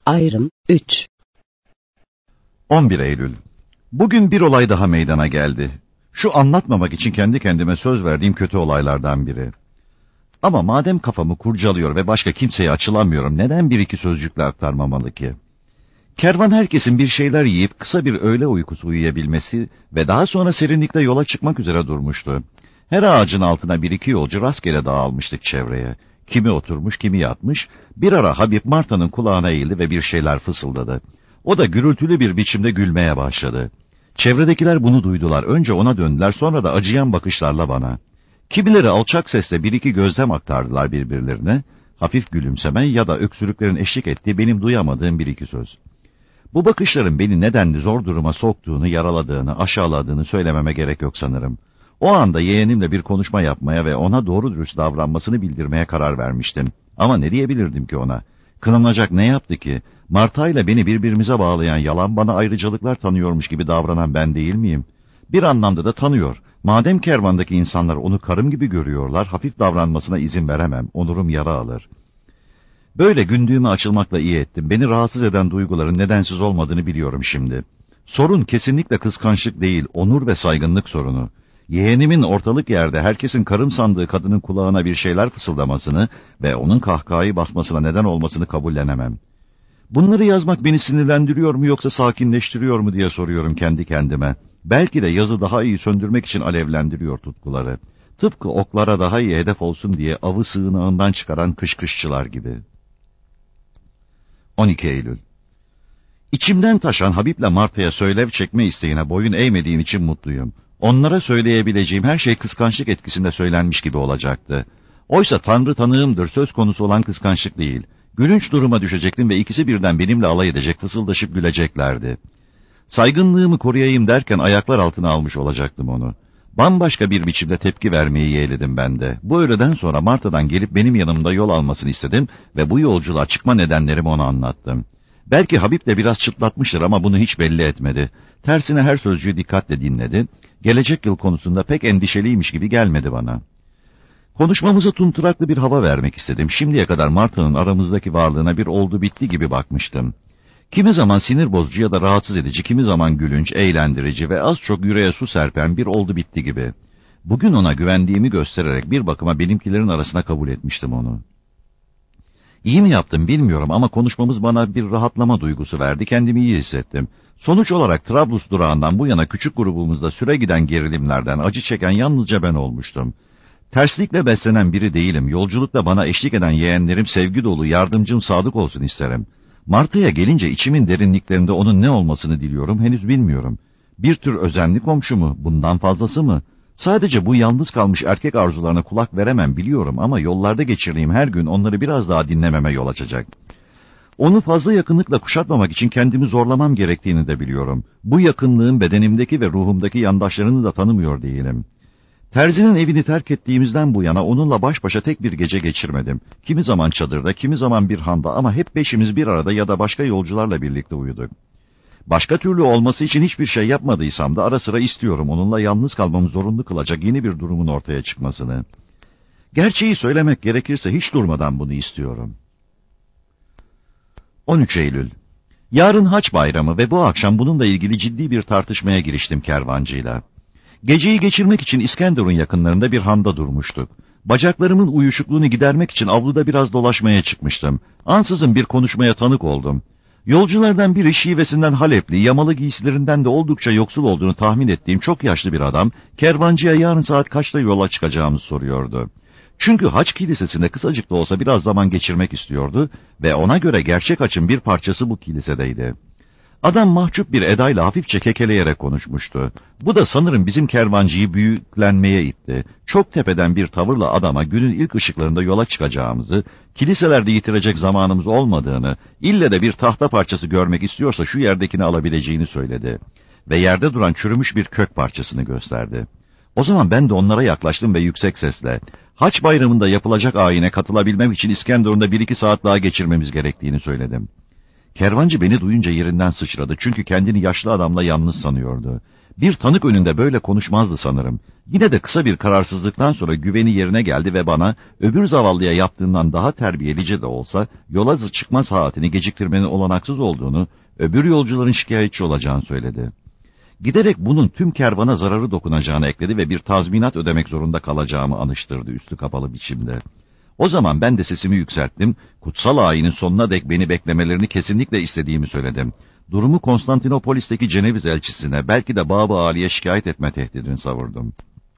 Ayrım 3. 11 Eylül. Bugün bir olay daha meydana geldi. Şu anlatmamak için kendi kendime söz verdiğim kötü olaylardan biri. Ama madem kafamı kurcalıyor ve başka kimseye açılamıyorum, neden bir iki sözcükle aktarmamalı ki? Kervan herkesin bir şeyler yiyip kısa bir öğle uykusu uyuyabilmesi ve daha sonra serinlikle yola çıkmak üzere durmuştu. Her ağacın altına bir iki yolcu rastgele dağılmıştık çevreye. Kimi oturmuş, kimi yatmış. Bir ara Habib Marta'nın kulağına eğildi ve bir şeyler fısıldadı. O da gürültülü bir biçimde gülmeye başladı. Çevredekiler bunu duydular. Önce ona döndüler, sonra da acıyan bakışlarla bana. Kimileri alçak sesle bir iki gözlem aktardılar birbirlerine. Hafif gülümseme ya da öksürüklerin eşlik ettiği benim duyamadığım bir iki söz. Bu bakışların beni nedenli zor duruma soktuğunu, yaraladığını, aşağıladığını söylememe gerek yok sanırım. O anda yeğenimle bir konuşma yapmaya ve ona doğru dürüst davranmasını bildirmeye karar vermiştim. Ama ne diyebilirdim ki ona? Kınanacak ne yaptı ki? Marta ile beni birbirimize bağlayan yalan, bana ayrıcalıklar tanıyormuş gibi davranan ben değil miyim? Bir anlamda da tanıyor. Madem kervandaki insanlar onu karım gibi görüyorlar, hafif davranmasına izin veremem. Onurum yara alır. Böyle gündüğüme açılmakla iyi ettim. Beni rahatsız eden duyguların nedensiz olmadığını biliyorum şimdi. Sorun kesinlikle kıskançlık değil, onur ve saygınlık sorunu. Yeğenimin ortalık yerde herkesin karım sandığı kadının kulağına bir şeyler fısıldamasını ve onun kahkahayı basmasına neden olmasını kabullenemem. Bunları yazmak beni sinirlendiriyor mu yoksa sakinleştiriyor mu diye soruyorum kendi kendime. Belki de yazı daha iyi söndürmek için alevlendiriyor tutkuları. Tıpkı oklara daha iyi hedef olsun diye avı sığınağından çıkaran kışkışçılar gibi. 12 Eylül. İçimden taşan Habib'le Marta'ya söylev çekme isteğine boyun eğmediğim için mutluyum. Onlara söyleyebileceğim her şey kıskançlık etkisinde söylenmiş gibi olacaktı. Oysa Tanrı tanığımdır, söz konusu olan kıskançlık değil. Gülünç duruma düşecektim ve ikisi birden benimle alay edecek, fısıldaşıp güleceklerdi. Saygınlığımı koruyayım derken ayaklar altına almış olacaktım onu. Bambaşka bir biçimde tepki vermeyi yeğledim ben de. Bu öğleden sonra Marta'dan gelip benim yanımda yol almasını istedim ve bu yolculuğa çıkma nedenlerimi ona anlattım. Belki Habib de biraz çıtlatmıştır ama bunu hiç belli etmedi. Tersine her sözcüğü dikkatle dinledi. Gelecek yıl konusunda pek endişeliymiş gibi gelmedi bana. Konuşmamıza tunturaklı bir hava vermek istedim. Şimdiye kadar Marta'nın aramızdaki varlığına bir oldu bitti gibi bakmıştım. Kimi zaman sinir bozucu ya da rahatsız edici, kimi zaman gülünç, eğlendirici ve az çok yüreğe su serpen bir oldu bitti gibi. Bugün ona güvendiğimi göstererek bir bakıma benimkilerin arasına kabul etmiştim onu. İyi mi yaptım bilmiyorum ama konuşmamız bana bir rahatlama duygusu verdi, kendimi iyi hissettim. Sonuç olarak Trablus durağından bu yana küçük grubumuzda süre giden gerilimlerden acı çeken yalnızca ben olmuştum. Terslikle beslenen biri değilim, yolculukta bana eşlik eden yeğenlerim sevgi dolu, yardımcım sadık olsun isterim. Marta'ya gelince içimin derinliklerinde onun ne olmasını diliyorum, henüz bilmiyorum. Bir tür özenli komşu mu, bundan fazlası mı? Sadece bu yalnız kalmış erkek arzularına kulak veremem biliyorum ama yollarda geçirdiğim her gün onları biraz daha dinlememe yol açacak. Onu fazla yakınlıkla kuşatmamak için kendimi zorlamam gerektiğini de biliyorum. Bu yakınlığın bedenimdeki ve ruhumdaki yandaşlarını da tanımıyor değilim. Terzinin evini terk ettiğimizden bu yana onunla baş başa tek bir gece geçirmedim. Kimi zaman çadırda, kimi zaman bir handa ama hep beşimiz bir arada ya da başka yolcularla birlikte uyuduk. Başka türlü olması için hiçbir şey yapmadıysam da ara sıra istiyorum onunla yalnız kalmamı zorunlu kılacak yeni bir durumun ortaya çıkmasını. Gerçeği söylemek gerekirse hiç durmadan bunu istiyorum. 13 Eylül. Yarın Haç Bayramı ve bu akşam bununla ilgili ciddi bir tartışmaya giriştim kervancıyla. Geceyi geçirmek için İskenderun yakınlarında bir handa durmuştuk. Bacaklarımın uyuşukluğunu gidermek için avluda biraz dolaşmaya çıkmıştım. Ansızın bir konuşmaya tanık oldum. Yolculardan biri şivesinden Halepli, yamalı giysilerinden de oldukça yoksul olduğunu tahmin ettiğim çok yaşlı bir adam, kervancıya yarın saat kaçta yola çıkacağımızı soruyordu. Çünkü Haç Kilisesi'nde kısacık da olsa biraz zaman geçirmek istiyordu ve ona göre gerçek haçın bir parçası bu kilisedeydi. Adam mahcup bir edayla hafifçe kekeleyerek konuşmuştu. Bu da sanırım bizim kervancıyı büyüklenmeye itti. Çok tepeden bir tavırla adama günün ilk ışıklarında yola çıkacağımızı, kiliselerde yitirecek zamanımız olmadığını, ille de bir tahta parçası görmek istiyorsa şu yerdekini alabileceğini söyledi. Ve yerde duran çürümüş bir kök parçasını gösterdi. O zaman ben de onlara yaklaştım ve yüksek sesle, Haç Bayramı'nda yapılacak ayine katılabilmem için İskenderun'da 1-2 saat daha geçirmemiz gerektiğini söyledim. Kervancı beni duyunca yerinden sıçradı çünkü kendini yaşlı adamla yalnız sanıyordu. Bir tanık önünde böyle konuşmazdı sanırım. Yine de kısa bir kararsızlıktan sonra güveni yerine geldi ve bana öbür zavallıya yaptığından daha terbiyelice de olsa yola çıkma saatini geciktirmenin olanaksız olduğunu, öbür yolcuların şikayetçi olacağını söyledi. Giderek bunun tüm kervana zararı dokunacağını ekledi ve bir tazminat ödemek zorunda kalacağımı anıştırdı üstü kapalı biçimde. O zaman ben de sesimi yükselttim, kutsal ayinin sonuna dek beni beklemelerini kesinlikle istediğimi söyledim. Durumu Konstantinopolis'teki Ceneviz elçisine, belki de Bab-ı Ali'ye şikayet etme tehdidini savurdum.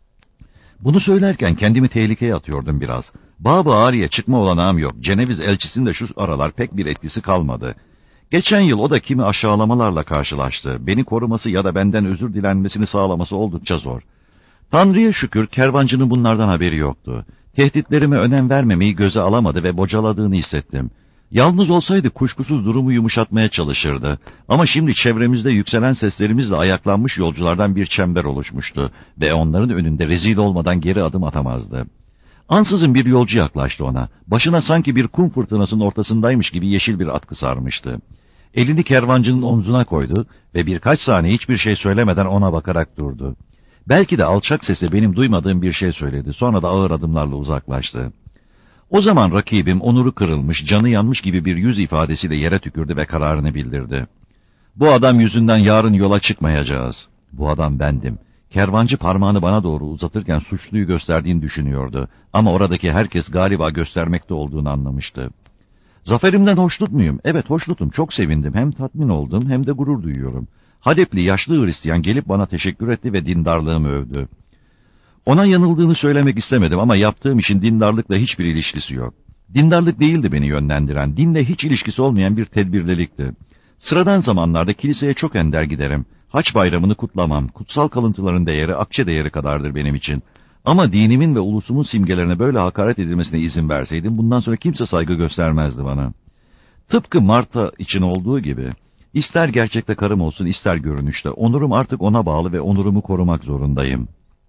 Bunu söylerken kendimi tehlikeye atıyordum biraz. Bab-ı Ali'ye çıkma olanağım yok. Ceneviz elçisinin de şu aralar pek bir etkisi kalmadı. Geçen yıl o da kimi aşağılamalarla karşılaştı. Beni koruması ya da benden özür dilenmesini sağlaması oldukça zor. Tanrı'ya şükür kervancının bunlardan haberi yoktu. Tehditlerime önem vermemeyi göze alamadı ve bocaladığını hissettim. Yalnız olsaydı kuşkusuz durumu yumuşatmaya çalışırdı. Ama şimdi çevremizde yükselen seslerimizle ayaklanmış yolculardan bir çember oluşmuştu ve onların önünde rezil olmadan geri adım atamazdı. Ansızın bir yolcu yaklaştı ona. Başına sanki bir kum fırtınasının ortasındaymış gibi yeşil bir atkı sarmıştı. Elini kervancının omzuna koydu ve birkaç saniye hiçbir şey söylemeden ona bakarak durdu. Belki de alçak sesle benim duymadığım bir şey söyledi. Sonra da ağır adımlarla uzaklaştı. O zaman rakibim onuru kırılmış, canı yanmış gibi bir yüz ifadesiyle yere tükürdü ve kararını bildirdi. Bu adam yüzünden yarın yola çıkmayacağız. Bu adam bendim. Kervancı parmağını bana doğru uzatırken suçluyu gösterdiğini düşünüyordu. Ama oradaki herkes galiba göstermekte olduğunu anlamıştı. Zaferimden hoşnut muyum? Evet, hoşnutum. Çok sevindim. Hem tatmin oldum hem de gurur duyuyorum. Halepli yaşlı Hristiyan gelip bana teşekkür etti ve dindarlığımı övdü. Ona yanıldığını söylemek istemedim ama yaptığım işin dindarlıkla hiçbir ilişkisi yok. Dindarlık değildi beni yönlendiren, dinle hiç ilişkisi olmayan bir tedbirlilikti. Sıradan zamanlarda kiliseye çok ender giderim. Haç bayramını kutlamam. Kutsal kalıntıların değeri akçe değeri kadardır benim için. Ama dinimin ve ulusumun simgelerine böyle hakaret edilmesine izin verseydim bundan sonra kimse saygı göstermezdi bana. Tıpkı Marta için olduğu gibi, ister gerçekte karım olsun ister görünüşte, onurum artık ona bağlı ve onurumu korumak zorundayım.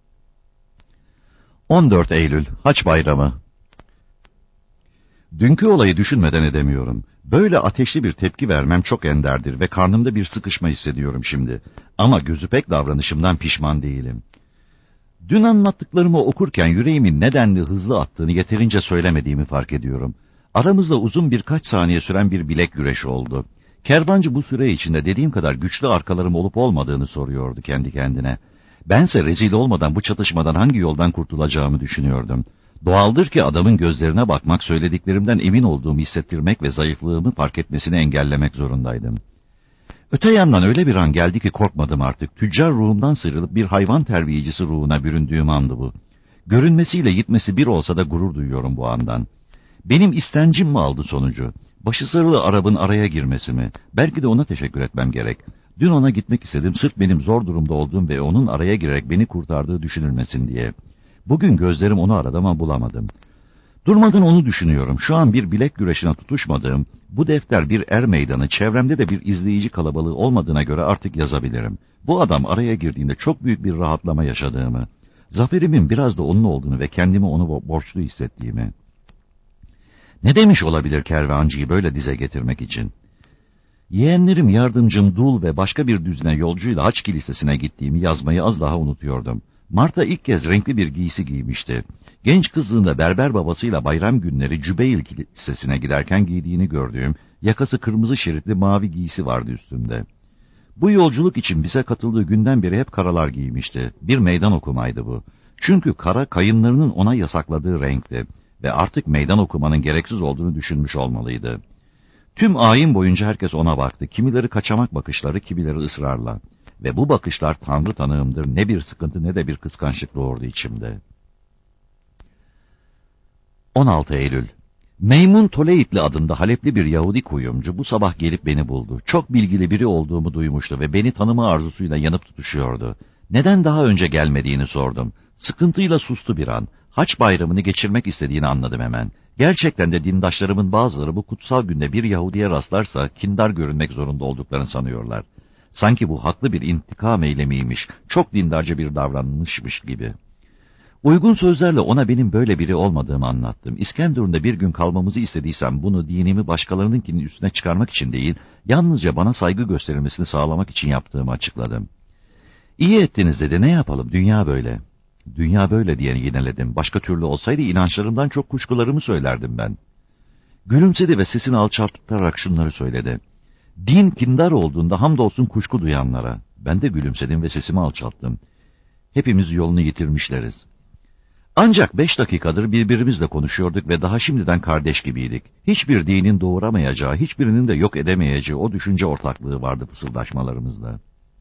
14 Eylül, Haç Bayramı. Dünkü olayı düşünmeden edemiyorum. Böyle ateşli bir tepki vermem çok enderdir ve karnımda bir sıkışma hissediyorum şimdi. Ama gözüpek davranışımdan pişman değilim. Dün anlattıklarımı okurken yüreğimin nedenli hızlı attığını yeterince söylemediğimi fark ediyorum. Aramızda uzun birkaç saniye süren bir bilek güreşi oldu. Kervancı bu süre içinde dediğim kadar güçlü arkalarım olup olmadığını soruyordu kendi kendine. Bense rezil olmadan bu çatışmadan hangi yoldan kurtulacağımı düşünüyordum. Doğaldır ki adamın gözlerine bakmak, söylediklerimden emin olduğumu hissettirmek ve zayıflığımı fark etmesini engellemek zorundaydım. Öte yandan öyle bir an geldi ki korkmadım artık. Tüccar ruhumdan sıyrılıp bir hayvan terbiyecisi ruhuna büründüğüm andı bu. Görünmesiyle gitmesi bir olsa da gurur duyuyorum bu andan. Benim istencim mi aldı sonucu? Başı sarılı Arap'ın araya girmesi mi? Belki de ona teşekkür etmem gerek. Dün ona gitmek istedim sırf benim zor durumda olduğum ve onun araya girerek beni kurtardığı düşünülmesin diye. Bugün gözlerim onu aradı ama bulamadım. Durmadan onu düşünüyorum. Şu an bir bilek güreşine tutuşmadığım, bu defter bir er meydanı, çevremde de bir izleyici kalabalığı olmadığına göre artık yazabilirim. Bu adam araya girdiğinde çok büyük bir rahatlama yaşadığımı, zaferimin biraz da onun olduğunu ve kendimi ona borçlu hissettiğimi. Ne demiş olabilir kervancıyı böyle dize getirmek için? Yeğenlerim, yardımcım Dul ve başka bir düzine yolcuyla Haç Kilisesi'ne gittiğimi yazmayı az daha unutuyordum. Marta ilk kez renkli bir giysi giymişti. Genç kızlığında berber babasıyla bayram günleri Cübeyl Kilisesi'ne giderken giydiğini gördüğüm, yakası kırmızı şeritli mavi giysi vardı üstünde. Bu yolculuk için bize katıldığı günden beri hep karalar giymişti. Bir meydan okumaydı bu. Çünkü kara kayınlarının ona yasakladığı renkti ve artık meydan okumanın gereksiz olduğunu düşünmüş olmalıydı. Tüm ayin boyunca herkes ona baktı. Kimileri kaçamak bakışları, kimileri ısrarla. Ve bu bakışlar Tanrı tanığımdır. Ne bir sıkıntı ne de bir kıskançlık doğurdu içimde. 16 Eylül. Meymun Toleitli adında Halepli bir Yahudi kuyumcu bu sabah gelip beni buldu. Çok bilgili biri olduğumu duymuştu ve beni tanıma arzusuyla yanıp tutuşuyordu. Neden daha önce gelmediğini sordum. Sıkıntıyla sustu bir an. Haç bayramını geçirmek istediğini anladım hemen. Gerçekten de dindaşlarımın bazıları bu kutsal günde bir Yahudiye rastlarsa kindar görünmek zorunda olduklarını sanıyorlar. Sanki bu haklı bir intikam eylemiymiş, çok dindarca bir davranışmış gibi. Uygun sözlerle ona benim böyle biri olmadığımı anlattım. İskenderun'da bir gün kalmamızı istediysem bunu dinimi başkalarınınkinin üstüne çıkarmak için değil, Yalnızca bana saygı gösterilmesini sağlamak için yaptığımı açıkladım. İyi ettiniz dedi, ne yapalım, dünya böyle. Dünya böyle diye yineledim. Başka türlü olsaydı inançlarımdan çok kuşkularımı söylerdim ben. Gülümsedi ve sesini alçaltarak şunları söyledi. Din kindar olduğunda hamdolsun kuşku duyanlara. Ben de gülümsedim ve sesimi alçalttım. Hepimiz yolunu yitirmişleriz. Ancak 5 dakikadır birbirimizle konuşuyorduk ve daha şimdiden kardeş gibiydik. Hiçbir dinin doğuramayacağı, hiçbirinin de yok edemeyeceği o düşünce ortaklığı vardı fısıldaşmalarımızda.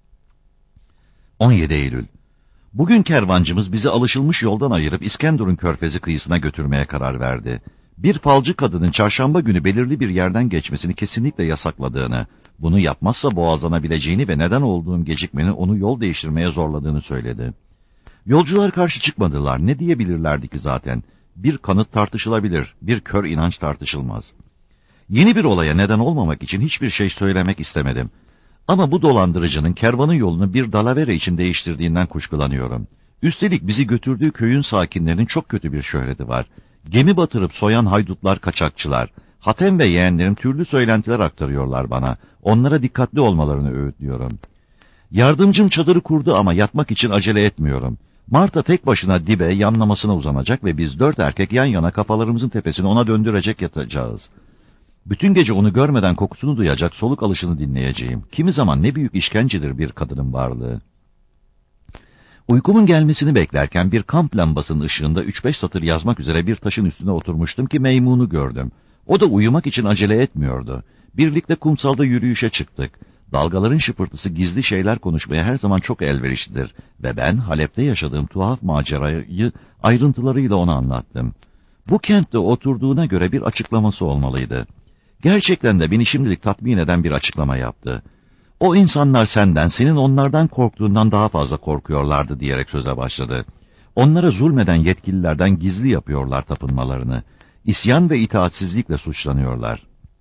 17 Eylül. Bugün kervancımız bizi alışılmış yoldan ayırıp İskenderun Körfezi kıyısına götürmeye karar verdi. Bir falcı kadının çarşamba günü belirli bir yerden geçmesini kesinlikle yasakladığını, bunu yapmazsa boğazlanabileceğini ve neden olduğum gecikmenin onu yol değiştirmeye zorladığını söyledi. Yolcular karşı çıkmadılar. Ne diyebilirlerdi ki zaten? Bir kanıt tartışılabilir, bir kör inanç tartışılmaz. Yeni bir olaya neden olmamak için hiçbir şey söylemek istemedim. Ama bu dolandırıcının kervanın yolunu bir dalavere için değiştirdiğinden kuşkulanıyorum. Üstelik bizi götürdüğü köyün sakinlerinin çok kötü bir şöhreti var. Gemi batırıp soyan haydutlar, kaçakçılar. Hatem ve yeğenlerim türlü söylentiler aktarıyorlar bana. Onlara dikkatli olmalarını öğütlüyorum. Yardımcım çadırı kurdu ama yatmak için acele etmiyorum. Marta tek başına dibe yanlamasına uzanacak ve biz 4 erkek yan yana kafalarımızın tepesini ona döndürecek yatacağız. Bütün gece onu görmeden kokusunu duyacak, soluk alışını dinleyeceğim. Kimi zaman ne büyük işkencedir bir kadının varlığı. Uykumun gelmesini beklerken bir kamp lambasının ışığında 3-5 satır yazmak üzere bir taşın üstüne oturmuştum ki Meymun'u gördüm. O da uyumak için acele etmiyordu. Birlikte kumsalda yürüyüşe çıktık. Dalgaların şıpırtısı gizli şeyler konuşmaya her zaman çok elverişlidir ve ben Halep'te yaşadığım tuhaf macerayı ayrıntılarıyla ona anlattım. Bu kentte oturduğuna göre bir açıklaması olmalıydı. Gerçekten de beni şimdilik tatmin eden bir açıklama yaptı. O insanlar senden, senin onlardan korktuğundan daha fazla korkuyorlardı diyerek söze başladı. Onlara zulmeden yetkililerden gizli yapıyorlar tapınmalarını. İsyan ve itaatsizlikle suçlanıyorlar.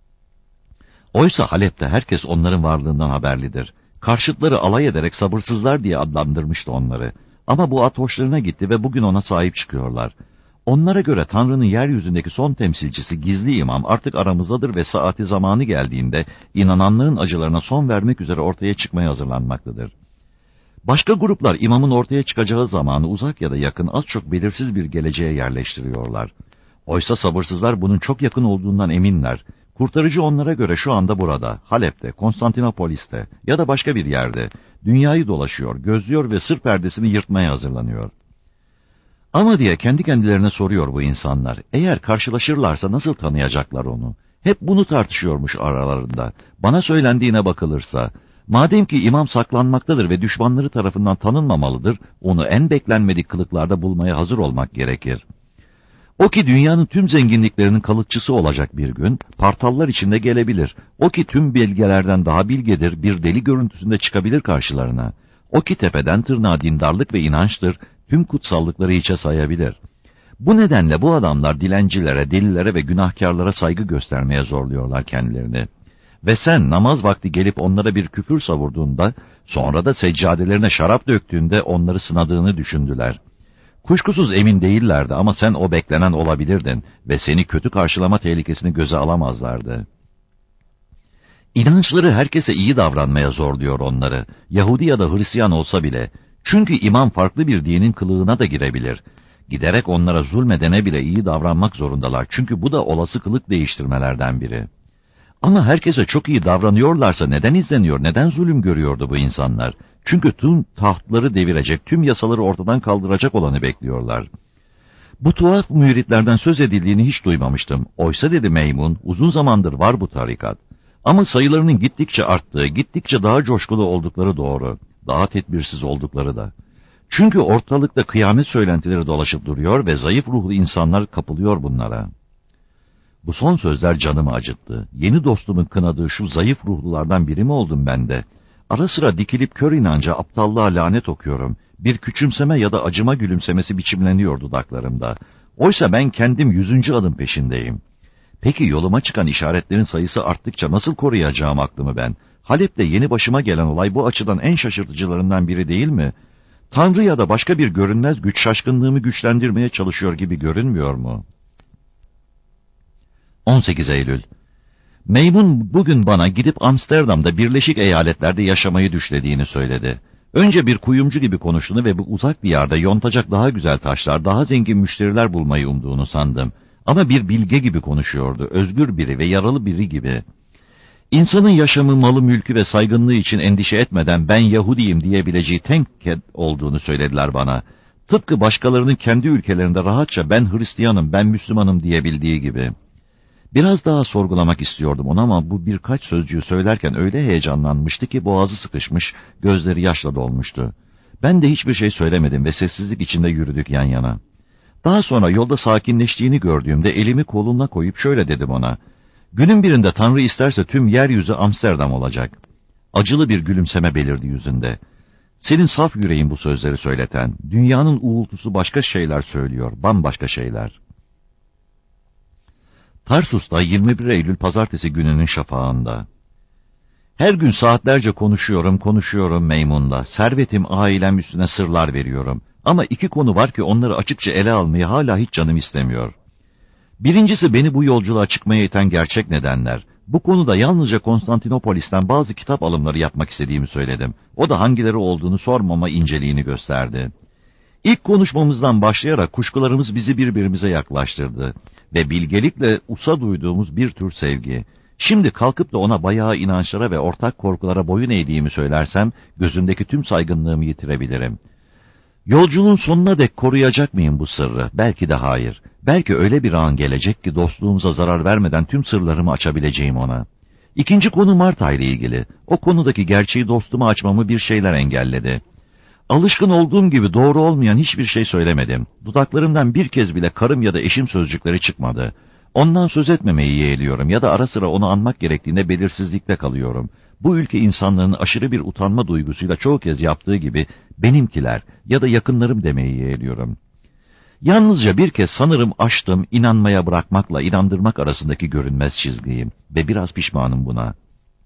Oysa Halep'te herkes onların varlığından haberlidir. Karşıtları alay ederek sabırsızlar diye adlandırmıştı onları. Ama bu at hoşlarına gitti ve bugün ona sahip çıkıyorlar. Onlara göre Tanrı'nın yeryüzündeki son temsilcisi gizli imam artık aramızdadır ve saati zamanı geldiğinde inananların acılarına son vermek üzere ortaya çıkmaya hazırlanmaktadır. Başka gruplar imamın ortaya çıkacağı zamanı uzak ya da yakın az çok belirsiz bir geleceğe yerleştiriyorlar. Oysa sabırsızlar bunun çok yakın olduğundan eminler. Kurtarıcı onlara göre şu anda burada, Halep'te, Konstantinopolis'te ya da başka bir yerde dünyayı dolaşıyor, gözlüyor ve sır perdesini yırtmaya hazırlanıyor. Ama diye kendi kendilerine soruyor bu insanlar. Eğer karşılaşırlarsa nasıl tanıyacaklar onu? Hep bunu tartışıyormuş aralarında. Bana söylendiğine bakılırsa, madem ki imam saklanmaktadır ve düşmanları tarafından tanınmamalıdır, onu en beklenmedik kılıklarda bulmaya hazır olmak gerekir. O ki dünyanın tüm zenginliklerinin kalıtçısı olacak bir gün, partallar içinde gelebilir. O ki tüm bilgelerden daha bilgedir, bir deli görüntüsünde çıkabilir karşılarına. O ki tepeden tırnağa dindarlık ve inançtır, tüm kutsallıkları hiçe sayabilir. Bu nedenle bu adamlar dilencilere, delilere ve günahkarlara saygı göstermeye zorluyorlar kendilerini. Ve sen namaz vakti gelip onlara bir küfür savurduğunda, sonra da seccadelerine şarap döktüğünde onları sınadığını düşündüler. Kuşkusuz emin değillerdi ama sen o beklenen olabilirdin ve seni kötü karşılama tehlikesini göze alamazlardı. İnançları herkese iyi davranmaya zorluyor onları, Yahudi ya da Hristiyan olsa bile. Çünkü imam farklı bir dinin kılığına da girebilir. Giderek onlara zulmedene bile iyi davranmak zorundalar. Çünkü bu da olası kılık değiştirmelerden biri. Ama herkese çok iyi davranıyorlarsa neden izleniyor, neden zulüm görüyordu bu insanlar? Çünkü tüm tahtları devirecek, tüm yasaları ortadan kaldıracak olanı bekliyorlar. Bu tuhaf müritlerden söz edildiğini hiç duymamıştım. Oysa dedi Meymun, uzun zamandır var bu tarikat. Ama sayılarının gittikçe arttığı, gittikçe daha coşkulu oldukları doğru. Daha tedbirsiz oldukları da. Çünkü ortalıkta kıyamet söylentileri dolaşıp duruyor ve zayıf ruhlu insanlar kapılıyor bunlara. Bu son sözler canımı acıttı. Yeni dostumun kınadığı şu zayıf ruhlulardan biri mi oldum ben de? Ara sıra dikilip kör inanca aptallığa lanet okuyorum. Bir küçümseme ya da acıma gülümsemesi biçimleniyor dudaklarımda. Oysa ben kendim 100. adım peşindeyim. Peki yoluma çıkan işaretlerin sayısı arttıkça nasıl koruyacağım aklımı ben? Halep'te yeni başıma gelen olay bu açıdan en şaşırtıcılarından biri değil mi? Tanrı ya da başka bir görünmez güç şaşkınlığımı güçlendirmeye çalışıyor gibi görünmüyor mu? 18 Eylül. Meymun bugün bana gidip Amsterdam'da Birleşik Eyaletler'de yaşamayı düşlediğini söyledi. Önce bir kuyumcu gibi konuştuğunu ve bu uzak diyarda yontacak daha güzel taşlar, daha zengin müşteriler bulmayı umduğunu sandım. Ama bir bilge gibi konuşuyordu, özgür biri ve yaralı biri gibi. İnsanın yaşamı, malı, mülkü ve saygınlığı için endişe etmeden ben Yahudiyim diyebileceği tek olduğunu söylediler bana. Tıpkı başkalarının kendi ülkelerinde rahatça ben Hristiyanım, ben Müslümanım diyebildiği gibi. Biraz daha sorgulamak istiyordum onu ama bu birkaç sözcüğü söylerken öyle heyecanlanmıştı ki boğazı sıkışmış, gözleri yaşla dolmuştu. Ben de hiçbir şey söylemedim ve sessizlik içinde yürüdük yan yana. Daha sonra yolda sakinleştiğini gördüğümde elimi koluna koyup şöyle dedim ona. Günün birinde Tanrı isterse tüm yeryüzü Amsterdam olacak. Acılı bir gülümseme belirdi yüzünde. Senin saf yüreğin bu sözleri söyleten, dünyanın uğultusu başka şeyler söylüyor, bambaşka şeyler. Tarsus'ta 21 Eylül pazartesi gününün şafağında. Her gün saatlerce konuşuyorum Meymun'la. Servetim, ailem üstüne sırlar veriyorum. Ama iki konu var ki onları açıkça ele almayı hala hiç canım istemiyor. Birincisi beni bu yolculuğa çıkmaya iten gerçek nedenler. Bu konuda yalnızca Konstantinopolis'ten bazı kitap alımları yapmak istediğimi söyledim. O da hangileri olduğunu sormama inceliğini gösterdi. İlk konuşmamızdan başlayarak kuşkularımız bizi birbirimize yaklaştırdı ve bilgelikle usa duyduğumuz bir tür sevgi. Şimdi kalkıp da ona bayağı inançlara ve ortak korkulara boyun eğdiğimi söylersem gözündeki tüm saygınlığımı yitirebilirim. Yolculuğun sonuna dek koruyacak mıyım bu sırrı? Belki de hayır. Belki öyle bir an gelecek ki dostluğumuza zarar vermeden tüm sırlarımı açabileceğim ona. İkinci konu Marta ile ilgili. O konudaki gerçeği dostuma açmamı bir şeyler engelledi. Alışkın olduğum gibi doğru olmayan hiçbir şey söylemedim. Dudaklarımdan bir kez bile karım ya da eşim sözcükleri çıkmadı. Ondan söz etmemeyi yeğliyorum ya da ara sıra onu anmak gerektiğinde belirsizlikte kalıyorum. Bu ülke insanların aşırı bir utanma duygusuyla çoğu kez yaptığı gibi benimkiler ya da yakınlarım demeyi yeğliyorum. Yalnızca bir kez sanırım aştım inanmaya bırakmakla inandırmak arasındaki görünmez çizgiyim ve biraz pişmanım buna.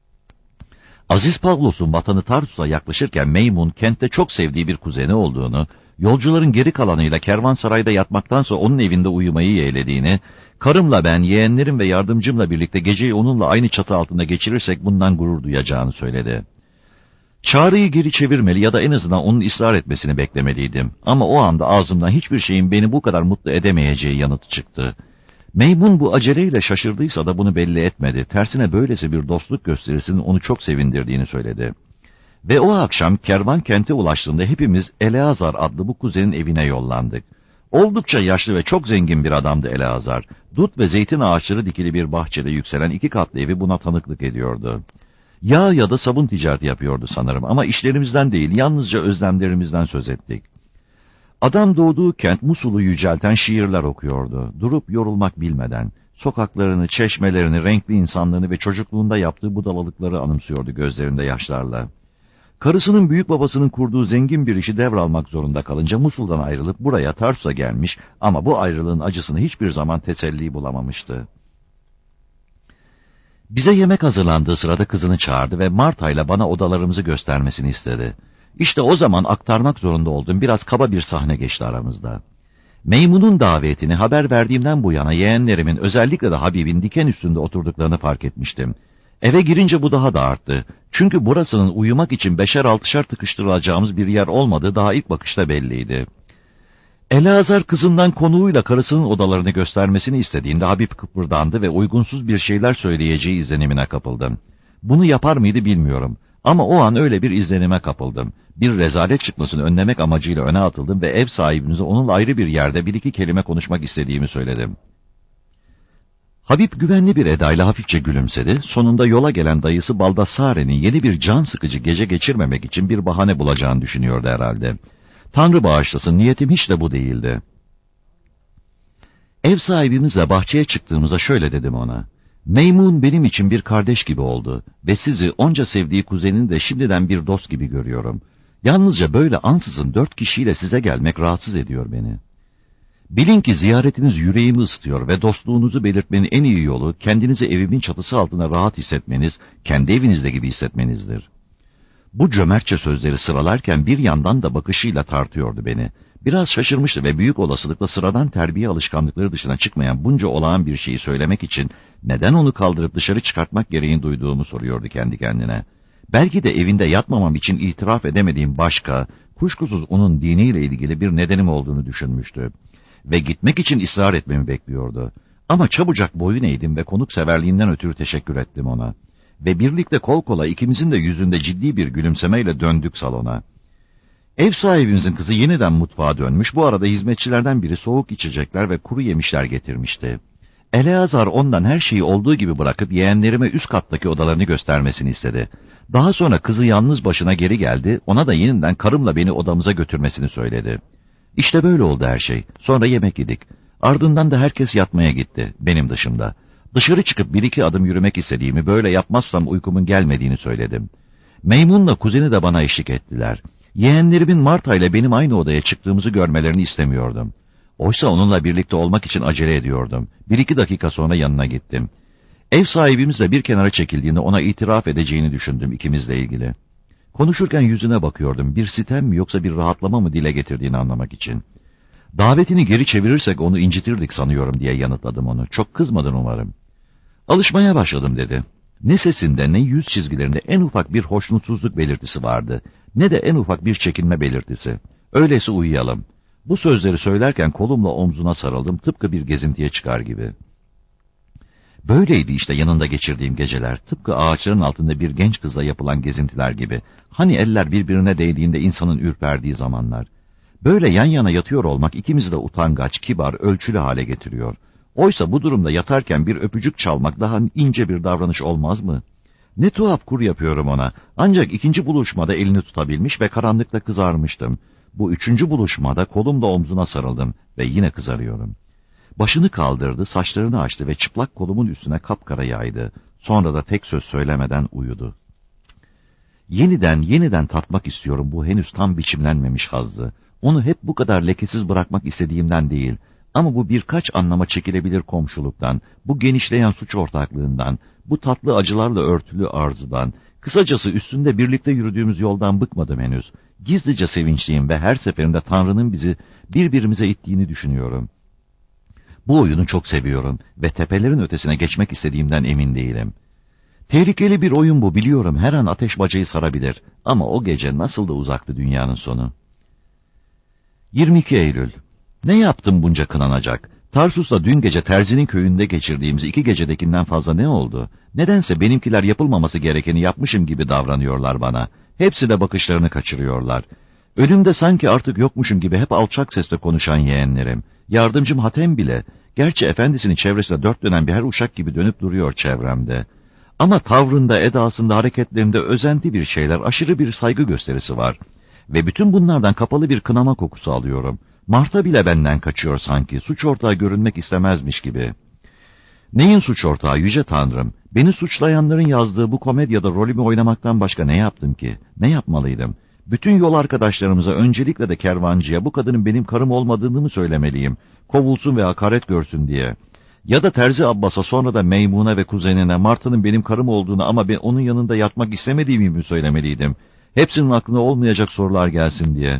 Aziz Pavlos'un vatanı Tarsus'a yaklaşırken Meymun kentte çok sevdiği bir kuzeni olduğunu, yolcuların geri kalanıyla kervansarayda yatmaktansa onun evinde uyumayı yeğlediğini, karımla ben, yeğenlerim ve yardımcımla birlikte geceyi onunla aynı çatı altında geçirirsek bundan gurur duyacağını söyledi. Çağrıyı geri çevirmeli ya da en azından onun ısrar etmesini beklemeliydim. Ama o anda ağzımdan hiçbir şeyin beni bu kadar mutlu edemeyeceği yanıtı çıktı. Meymun bu aceleyle şaşırdıysa da bunu belli etmedi. Tersine böylesi bir dostluk gösterisinin onu çok sevindirdiğini söyledi. Ve o akşam kervan kente ulaştığında hepimiz Eleazar adlı bu kuzenin evine yollandık. Oldukça yaşlı ve çok zengin bir adamdı Eleazar. Dut ve zeytin ağaçları dikili bir bahçede yükselen 2 katlı evi buna tanıklık ediyordu. Yağ ya da sabun ticareti yapıyordu sanırım ama işlerimizden değil, yalnızca özlemlerimizden söz ettik. Adam doğduğu kent Musul'u yücelten şiirler okuyordu. Durup yorulmak bilmeden, sokaklarını, çeşmelerini, renkli insanlığını ve çocukluğunda yaptığı budalalıkları anımsıyordu gözlerinde yaşlarla. Karısının büyük babasının kurduğu zengin bir işi devralmak zorunda kalınca Musul'dan ayrılıp buraya Tarsus'a gelmiş ama bu ayrılığın acısını hiçbir zaman teselli bulamamıştı. Bize yemek hazırlandığı sırada kızını çağırdı ve Marta'yla bana odalarımızı göstermesini istedi. İşte o zaman aktarmak zorunda olduğum biraz kaba bir sahne geçti aramızda. Meymun'un davetini haber verdiğimden bu yana yeğenlerimin özellikle de Habib'in diken üstünde oturduklarını fark etmiştim. Eve girince bu daha da arttı. Çünkü burasının uyumak için 5'er 6'şer tıkıştırılacağımız bir yer olmadığı daha ilk bakışta belliydi. Eleazar kızından konuğuyla karısının odalarını göstermesini istediğinde Habib kıpırdandı ve uygunsuz bir şeyler söyleyeceği izlenimine kapıldım. Bunu yapar mıydı bilmiyorum. Ama o an öyle bir izlenime kapıldım. Bir rezalet çıkmasını önlemek amacıyla öne atıldım ve ev sahibimize onunla ayrı bir yerde bir iki kelime konuşmak istediğimi söyledim. Habib güvenli bir edayla hafifçe gülümsedi. Sonunda yola gelen dayısı Baldassare'nin yeni bir can sıkıcı gece geçirmemek için bir bahane bulacağını düşünüyordu herhalde. Tanrı bağışlasın, niyetim hiç de bu değildi. Ev sahibimizle bahçeye çıktığımızda şöyle dedim ona. Meymun benim için bir kardeş gibi oldu ve sizi onca sevdiği kuzenini de şimdiden bir dost gibi görüyorum. Yalnızca böyle ansızın 4 kişiyle size gelmek rahatsız ediyor beni. Bilin ki ziyaretiniz yüreğimi ısıtıyor ve dostluğunuzu belirtmenin en iyi yolu kendinizi evimin çatısı altında rahat hissetmeniz, kendi evinizde gibi hissetmenizdir. Bu cömertçe sözleri sıralarken bir yandan da bakışıyla tartıyordu beni. Biraz şaşırmıştı ve büyük olasılıkla sıradan terbiye alışkanlıkları dışına çıkmayan bunca olağan bir şeyi söylemek için neden onu kaldırıp dışarı çıkartmak gereğini duyduğumu soruyordu kendi kendine. Belki de evinde yatmamam için itiraf edemediğim başka, kuşkusuz onun diniyle ilgili bir nedenim olduğunu düşünmüştü. Ve gitmek için ısrar etmemi bekliyordu. Ama çabucak boyun eğdim ve konukseverliğinden ötürü teşekkür ettim ona. Ve birlikte kol kola ikimizin de yüzünde ciddi bir gülümsemeyle döndük salona. Ev sahibimizin kızı yeniden mutfağa dönmüş, bu arada hizmetçilerden biri soğuk içecekler ve kuru yemişler getirmişti. Eleazar ondan her şeyi olduğu gibi bırakıp yeğenlerime üst kattaki odalarını göstermesini istedi. Daha sonra kızı yalnız başına geri geldi, ona da yeniden karımla beni odamıza götürmesini söyledi. İşte böyle oldu her şey. Sonra yemek yedik. Ardından da herkes yatmaya gitti, benim dışımda. Dışarı çıkıp bir iki adım yürümek istediğimi, böyle yapmazsam uykumun gelmediğini söyledim. Meymun'la kuzeni de bana eşlik ettiler. Yeğenlerimin Marta ile benim aynı odaya çıktığımızı görmelerini istemiyordum. Oysa onunla birlikte olmak için acele ediyordum. 1-2 dakika sonra yanına gittim. Ev sahibimizle bir kenara çekildiğinde ona itiraf edeceğini düşündüm ikimizle ilgili. Konuşurken yüzüne bakıyordum. Bir sitem mi yoksa bir rahatlama mı dile getirdiğini anlamak için. Davetini geri çevirirsek onu incitirdik sanıyorum diye yanıtladım onu. Çok kızmadın umarım. Alışmaya başladım dedi. Ne sesinde ne yüz çizgilerinde en ufak bir hoşnutsuzluk belirtisi vardı. Ne de en ufak bir çekinme belirtisi. Öyleyse uyuyalım. Bu sözleri söylerken kolumla omzuna sarıldım, tıpkı bir gezintiye çıkar gibi. Böyleydi işte yanında geçirdiğim geceler, tıpkı ağaçların altında bir genç kızla yapılan gezintiler gibi. Hani eller birbirine değdiğinde insanın ürperdiği zamanlar. Böyle yan yana yatıyor olmak ikimizi de utangaç, kibar, ölçülü hale getiriyor. Oysa bu durumda yatarken bir öpücük çalmak daha ince bir davranış olmaz mı? Ne tuhaf kur yapıyorum ona. Ancak ikinci buluşmada elini tutabilmiş ve karanlıkta kızarmıştım. Bu üçüncü buluşmada kolumla omzuna sarıldım ve yine kızarıyorum. Başını kaldırdı, saçlarını açtı ve çıplak kolumun üstüne kapkara yaydı. Sonra da tek söz söylemeden uyudu. Yeniden tatmak istiyorum bu henüz tam biçimlenmemiş hazzı. Onu hep bu kadar lekesiz bırakmak istediğimden değil. Ama bu birkaç anlama çekilebilir komşuluktan, bu genişleyen suç ortaklığından, bu tatlı acılarla örtülü arzudan, kısacası üstünde birlikte yürüdüğümüz yoldan bıkmadım henüz. Gizlice sevinçliyim ve her seferinde Tanrı'nın bizi birbirimize ittiğini düşünüyorum. Bu oyunu çok seviyorum ve tepelerin ötesine geçmek istediğimden emin değilim. Tehlikeli bir oyun bu, biliyorum, her an ateş bacayı sarabilir ama o gece nasıl da uzaktı dünyanın sonu. 22 Eylül. Ne yaptım bunca kınanacak? Tarsus'ta dün gece Terzi'nin köyünde geçirdiğimiz 2 gecedekinden fazla ne oldu? Nedense benimkiler yapılmaması gerekeni yapmışım gibi davranıyorlar bana. Hepsi de bakışlarını kaçırıyorlar. Önümde sanki artık yokmuşum gibi hep alçak sesle konuşan yeğenlerim. Yardımcım Hatem bile, gerçi efendisinin çevresinde 4 dönen bir her uşak gibi dönüp duruyor çevremde. Ama tavrında, edasında, hareketlerinde özenti bir şeyler, aşırı bir saygı gösterisi var. Ve bütün bunlardan kapalı bir kınama kokusu alıyorum. Marta bile benden kaçıyor sanki, suç ortağı görünmek istemezmiş gibi. Neyin suç ortağı yüce Tanrım? Beni suçlayanların yazdığı bu komedyada rolümü oynamaktan başka ne yaptım ki? Ne yapmalıydım? Bütün yol arkadaşlarımıza, öncelikle de kervancıya bu kadının benim karım olmadığını mı söylemeliyim? Kovulsun ve hakaret görsün diye. Ya da Terzi Abbas'a, sonra da Meymun'a ve kuzenine Marta'nın benim karım olduğunu ama ben onun yanında yatmak istemediğimi mi söylemeliydim? Hepsinin aklına olmayacak sorular gelsin diye.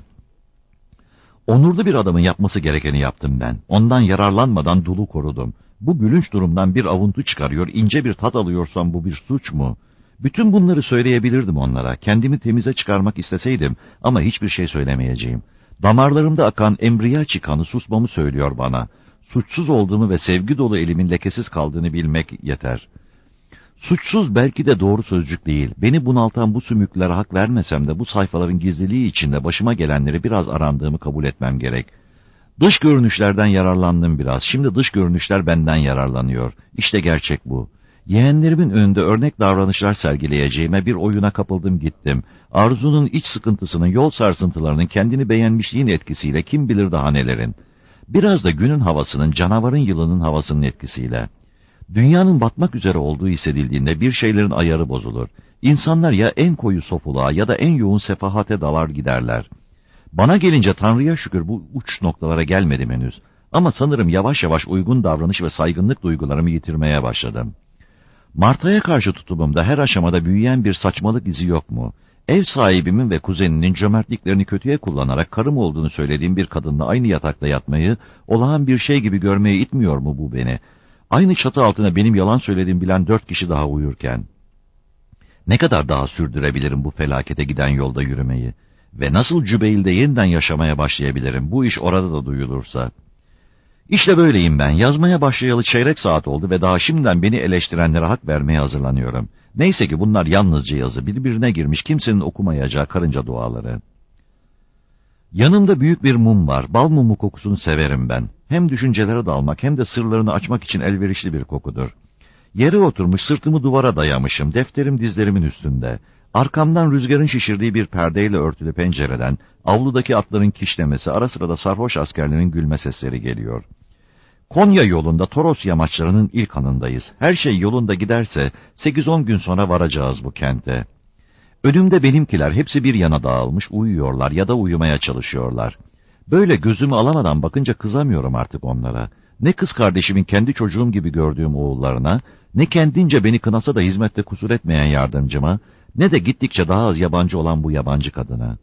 Onurlu bir adamın yapması gerekeni yaptım ben. Ondan yararlanmadan dulu korudum. Bu gülünç durumdan bir avuntu çıkarıyor, ince bir tat alıyorsam bu bir suç mu? Bütün bunları söyleyebilirdim onlara. Kendimi temize çıkarmak isteseydim ama hiçbir şey söylemeyeceğim. Damarlarımda akan embriyaçi kanı susmamı söylüyor bana. Suçsuz olduğumu ve sevgi dolu elimin lekesiz kaldığını bilmek yeter. Suçsuz belki de doğru sözcük değil. Beni bunaltan bu sümüklere hak vermesem de bu sayfaların gizliliği içinde başıma gelenleri biraz arandığımı kabul etmem gerek. Dış görünüşlerden yararlandım biraz. Şimdi dış görünüşler benden yararlanıyor. İşte gerçek bu. Yeğenlerimin önünde örnek davranışlar sergileyeceğime bir oyuna kapıldım gittim. Arzunun iç sıkıntısının, yol sarsıntılarının, kendini beğenmişliğin etkisiyle kim bilir daha nelerin. Biraz da günün havasının, canavarın yılının havasının etkisiyle. Dünyanın batmak üzere olduğu hissedildiğinde bir şeylerin ayarı bozulur. İnsanlar ya en koyu sofuluğa ya da en yoğun sefahate dalar giderler. Bana gelince Tanrı'ya şükür bu uç noktalara gelmedim henüz. Ama sanırım yavaş yavaş uygun davranış ve saygınlık duygularımı yitirmeye başladım. Marta'ya karşı tutumumda her aşamada büyüyen bir saçmalık izi yok mu? Ev sahibimin ve kuzeninin cömertliklerini kötüye kullanarak karım olduğunu söylediğim bir kadınla aynı yatakta yatmayı olağan bir şey gibi görmeye itmiyor mu bu beni? Aynı çatı altına benim yalan söylediğimi bilen 4 kişi daha uyurken. Ne kadar daha sürdürebilirim bu felakete giden yolda yürümeyi? Ve nasıl Cübeyl'de yeniden yaşamaya başlayabilirim bu iş orada da duyulursa? İşte böyleyim ben. Yazmaya başlayalı çeyrek saat oldu ve daha şimdiden beni eleştirenlere hak vermeye hazırlanıyorum. Neyse ki bunlar yalnızca yazı, birbirine girmiş kimsenin okumayacağı karınca duaları. Yanımda büyük bir mum var. Bal mumu kokusunu severim ben. Hem düşüncelere dalmak hem de sırlarını açmak için elverişli bir kokudur. Yere oturmuş sırtımı duvara dayamışım. Defterim dizlerimin üstünde. Arkamdan rüzgarın şişirdiği bir perdeyle örtülü pencereden avludaki atların kişnemesi, ara sıra da sarhoş askerlerin gülme sesleri geliyor. Konya yolunda Toros yamaçlarının ilk anındayız. Her şey yolunda giderse 8-10 gün sonra varacağız bu kente. Önümde benimkiler hepsi bir yana dağılmış uyuyorlar ya da uyumaya çalışıyorlar. Böyle gözümü alamadan bakınca kızamıyorum artık onlara. Ne kız kardeşimin kendi çocuğum gibi gördüğüm oğullarına, ne kendince beni kınasa da hizmette kusur etmeyen yardımcıma, ne de gittikçe daha az yabancı olan bu yabancı kadına.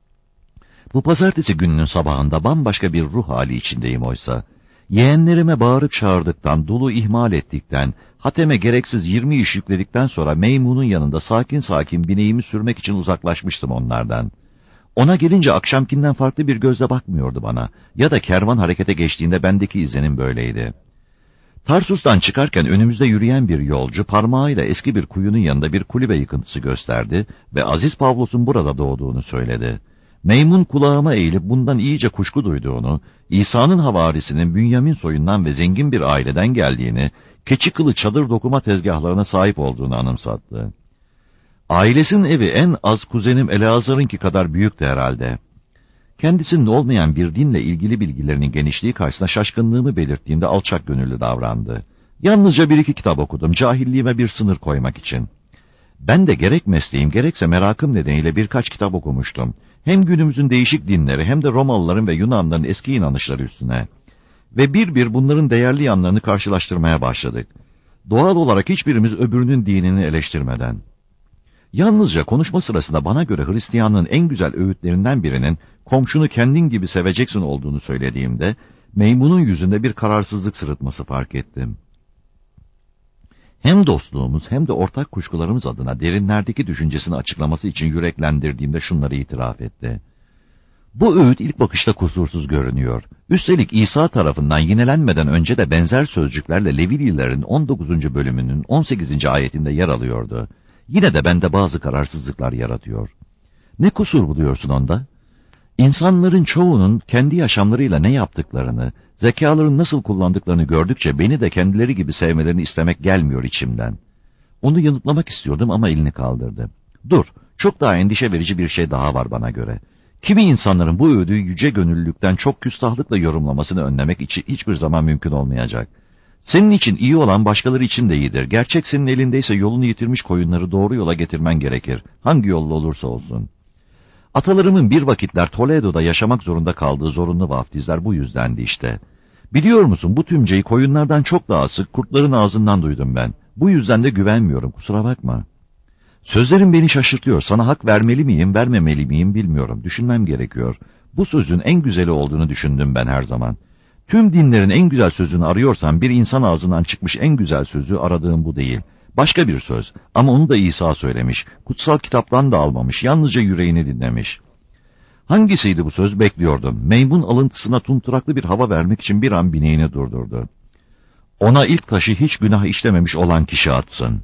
Bu pazartesi gününün sabahında bambaşka bir ruh hali içindeyim oysa. Yeğenlerime bağırıp çağırdıktan, dolu ihmal ettikten, hateme gereksiz 20 iş yükledikten sonra Meymun'un yanında sakin sakin bineğimi sürmek için uzaklaşmıştım onlardan. Ona gelince akşamkinden farklı bir gözle bakmıyordu bana ya da kervan harekete geçtiğinde bendeki izlenim böyleydi. Tarsus'tan çıkarken önümüzde yürüyen bir yolcu parmağıyla eski bir kuyunun yanında bir kulübe yıkıntısı gösterdi ve Aziz Pavlos'un burada doğduğunu söyledi. Meymun kulağıma eğilip bundan iyice kuşku duyduğunu, İsa'nın havarisinin Bünyamin soyundan ve zengin bir aileden geldiğini, keçi kılı çadır dokuma tezgahlarına sahip olduğunu anımsattı. Ailesinin evi en az kuzenim Eleazar'ınki kadar büyüktü herhalde. Kendisinin olmayan bir dinle ilgili bilgilerinin genişliği karşısında şaşkınlığımı belirttiğimde alçak gönüllü davrandı. Yalnızca 1-2 kitap okudum, cahilliğime bir sınır koymak için. Ben de gerek mesleğim gerekse merakım nedeniyle birkaç kitap okumuştum. Hem günümüzün değişik dinleri hem de Romalıların ve Yunanların eski inanışları üstüne. Ve bir bir bunların değerli yanlarını karşılaştırmaya başladık. Doğal olarak hiçbirimiz öbürünün dinini eleştirmeden. Yalnızca konuşma sırasında bana göre Hristiyanlığın en güzel öğütlerinden birinin komşunu kendin gibi seveceksin olduğunu söylediğimde Meymun'un yüzünde bir kararsızlık sırıtması fark ettim. Hem dostluğumuz hem de ortak kuşkularımız adına derinlerdeki düşüncesini açıklaması için yüreklendirdiğimde şunları itiraf etti. Bu öğüt ilk bakışta kusursuz görünüyor. Üstelik İsa tarafından yinelenmeden önce de benzer sözcüklerle Levililerin 19. bölümünün 18. ayetinde yer alıyordu. Yine de bende bazı kararsızlıklar yaratıyor. Ne kusur buluyorsun onda? İnsanların çoğunun kendi yaşamlarıyla ne yaptıklarını, zekalarını nasıl kullandıklarını gördükçe beni de kendileri gibi sevmelerini istemek gelmiyor içimden. Onu yanıtlamak istiyordum ama elini kaldırdı. Dur, çok daha endişe verici bir şey daha var bana göre. Kimi insanların bu öğüdü yüce gönüllülükten çok küstahlıkla yorumlamasını önlemek için hiçbir zaman mümkün olmayacak. Senin için iyi olan başkaları için de iyidir. Gerçek senin elindeyse yolunu yitirmiş koyunları doğru yola getirmen gerekir. Hangi yolla olursa olsun. Atalarımın bir vakitler Toledo'da yaşamak zorunda kaldığı zorunlu vaftizler bu yüzdendi işte. Biliyor musun bu tümceyi koyunlardan çok daha sık kurtların ağzından duydum ben. Bu yüzden de güvenmiyorum, kusura bakma. Sözlerin beni şaşırtıyor. Sana hak vermeli miyim, vermemeli miyim bilmiyorum. Düşünmem gerekiyor. Bu sözün en güzeli olduğunu düşündüm ben her zaman. Tüm dinlerin en güzel sözünü arıyorsan bir insan ağzından çıkmış en güzel sözü aradığım bu değil. Başka bir söz ama onu da İsa söylemiş. Kutsal kitaptan da almamış. Yalnızca yüreğini dinlemiş. Hangisiydi bu söz bekliyordum. Meymun alıntısına tunturaklı bir hava vermek için bir an bineğini durdurdu. Ona ilk taşı hiç günah işlememiş olan kişi atsın.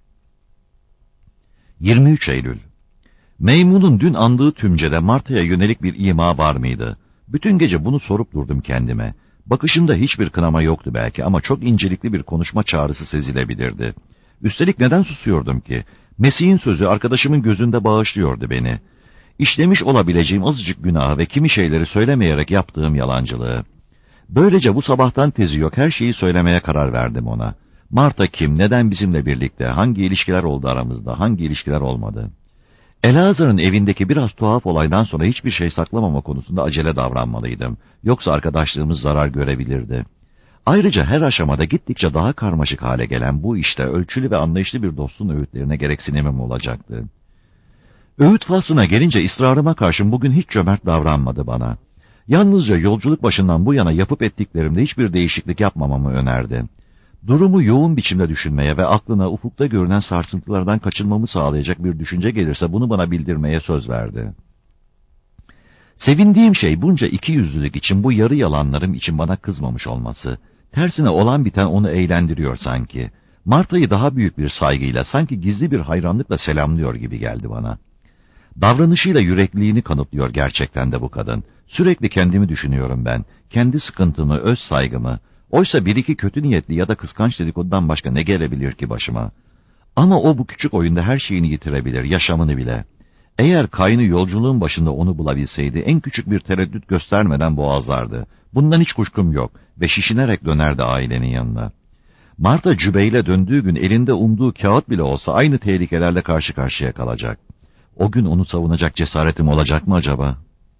23 Eylül. Meymun'un dün andığı tümcede Marta'ya yönelik bir ima var mıydı? Bütün gece bunu sorup durdum kendime. Bakışında hiçbir kınama yoktu belki ama çok incelikli bir konuşma çağrısı sezilebilirdi. Üstelik neden susuyordum ki? Mesih'in sözü arkadaşımın gözünde bağışlıyordu beni. İşlemiş olabileceğim azıcık günahı ve kimi şeyleri söylemeyerek yaptığım yalancılığı. Böylece bu sabahtan tezi yok her şeyi söylemeye karar verdim ona. Marta kim, neden bizimle birlikte, hangi ilişkiler oldu aramızda, hangi ilişkiler olmadı? Eleazar'ın evindeki biraz tuhaf olaydan sonra hiçbir şey saklamama konusunda acele davranmalıydım. Yoksa arkadaşlığımız zarar görebilirdi. Ayrıca her aşamada gittikçe daha karmaşık hale gelen bu işte ölçülü ve anlayışlı bir dostun öğütlerine gereksinimim olacaktı. Öğüt faslına gelince ısrarıma karşın bugün hiç cömert davranmadı bana. Yalnızca yolculuk başından bu yana yapıp ettiklerimde hiçbir değişiklik yapmamamı önerdi. Durumu yoğun biçimde düşünmeye ve aklına ufukta görünen sarsıntılardan kaçınmamı sağlayacak bir düşünce gelirse bunu bana bildirmeye söz verdi. Sevindiğim şey bunca ikiyüzlülük için bu yarı yalanlarım için bana kızmamış olması. Tersine olan biten onu eğlendiriyor sanki. Marta'yı daha büyük bir saygıyla, sanki gizli bir hayranlıkla selamlıyor gibi geldi bana. Davranışıyla yürekliğini kanıtlıyor gerçekten de bu kadın. Sürekli kendimi düşünüyorum ben. Kendi sıkıntımı, öz saygımı. Oysa bir iki kötü niyetli ya da kıskanç dedikodudan başka ne gelebilir ki başıma? Ama o bu küçük oyunda her şeyini yitirebilir, yaşamını bile. Eğer Kayn'ı yolculuğun başında onu bulabilseydi en küçük bir tereddüt göstermeden boğazlardı. Bundan hiç kuşkum yok ve şişinerek dönerdi ailenin yanına. Marta Cübeyl'e döndüğü gün elinde umduğu kağıt bile olsa aynı tehlikelerle karşı karşıya kalacak. O gün onu savunacak cesaretim olacak mı acaba?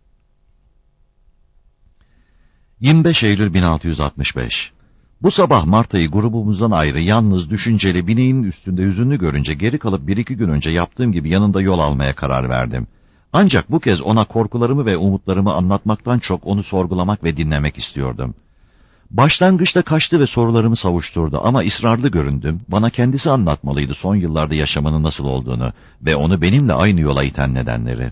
25 Eylül 1665. Bu sabah Marta'yı grubumuzdan ayrı, yalnız, düşünceli, bineğinin üstünde hüzünlü görünce geri kalıp bir iki gün önce yaptığım gibi yanında yol almaya karar verdim. Ancak bu kez ona korkularımı ve umutlarımı anlatmaktan çok onu sorgulamak ve dinlemek istiyordum. Başlangıçta kaçtı ve sorularımı savuşturdu ama ısrarlı göründüm. Bana kendisi anlatmalıydı son yıllarda yaşamının nasıl olduğunu ve onu benimle aynı yola iten nedenleri.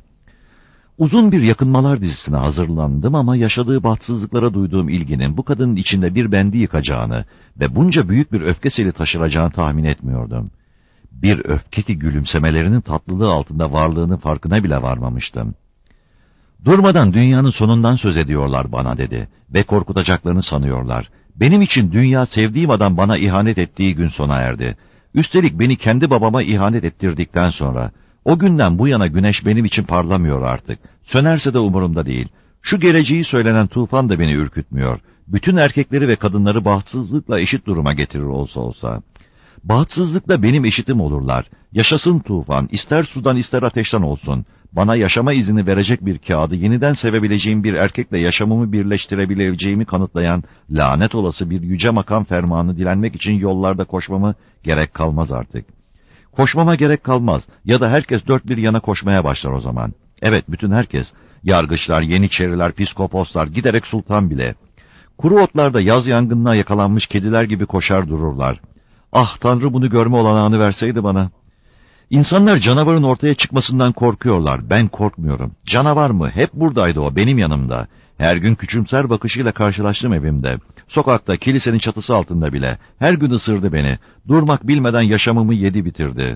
Uzun bir yakınmalar dizisine hazırlandım ama yaşadığı bahtsızlıklara duyduğum ilginin bu kadının içinde bir bendi yıkacağını ve bunca büyük bir öfke seli taşıracağını tahmin etmiyordum. Bir öfke ki gülümsemelerinin tatlılığı altında varlığının farkına bile varmamıştım. Durmadan dünyanın sonundan söz ediyorlar bana dedi ve korkutacaklarını sanıyorlar. Benim için dünya sevdiğim adam bana ihanet ettiği gün sona erdi. Üstelik beni kendi babama ihanet ettirdikten sonra. O günden bu yana güneş benim için parlamıyor artık. Sönerse de umurumda değil. Şu geleceği söylenen tufan da beni ürkütmüyor. Bütün erkekleri ve kadınları bahtsızlıkla eşit duruma getirir olsa. Bahtsızlıkla benim eşitim olurlar. Yaşasın tufan, ister sudan ister ateşten olsun. Bana yaşama izni verecek bir kağıdı, yeniden sevebileceğim bir erkekle yaşamımı birleştirebileceğimi kanıtlayan lanet olası bir yüce makam fermanı dilenmek için yollarda koşmamı gerek kalmaz artık. Koşmama gerek kalmaz ya da herkes dört bir yana koşmaya başlar o zaman. Evet, bütün herkes, yargıçlar, yeniçeriler, piskoposlar, giderek sultan bile. Kuru otlarda yaz yangınına yakalanmış kediler gibi koşar dururlar. Ah, Tanrı bunu görme olanağını verseydi bana. İnsanlar canavarın ortaya çıkmasından korkuyorlar. Ben korkmuyorum. Canavar mı? Hep buradaydı o, benim yanımda. Her gün küçümser bakışıyla karşılaştım evimde. Sokakta, kilisenin çatısı altında bile. Her gün ısırdı beni. Durmak bilmeden yaşamımı yedi bitirdi.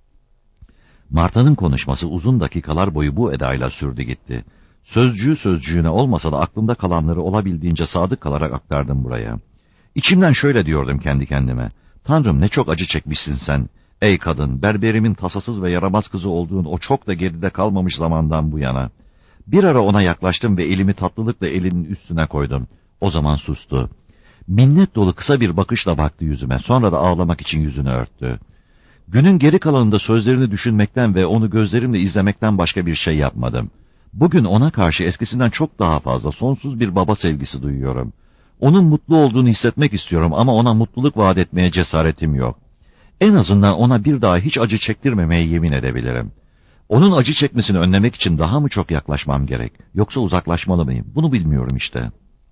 Marta'nın konuşması uzun dakikalar boyu bu edayla sürdü gitti. Sözcüğü sözcüğüne olmasa da aklımda kalanları olabildiğince sadık kalarak aktardım buraya. İçimden şöyle diyordum kendi kendime. Tanrım, ne çok acı çekmişsin sen. Ey kadın, berberimin tasasız ve yaramaz kızı olduğun o çok da geride kalmamış zamandan bu yana. Bir ara ona yaklaştım ve elimi tatlılıkla elinin üstüne koydum. O zaman sustu. Minnet dolu kısa bir bakışla baktı yüzüme. Sonra da ağlamak için yüzünü örttü. Günün geri kalanında sözlerini düşünmekten ve onu gözlerimle izlemekten başka bir şey yapmadım. Bugün ona karşı eskisinden çok daha fazla, sonsuz bir baba sevgisi duyuyorum. Onun mutlu olduğunu hissetmek istiyorum ama ona mutluluk vaat etmeye cesaretim yok. En azından ona bir daha hiç acı çektirmemeye yemin edebilirim. Onun acı çekmesini önlemek için daha mı çok yaklaşmam gerek, yoksa uzaklaşmalı mıyım? Bunu bilmiyorum işte.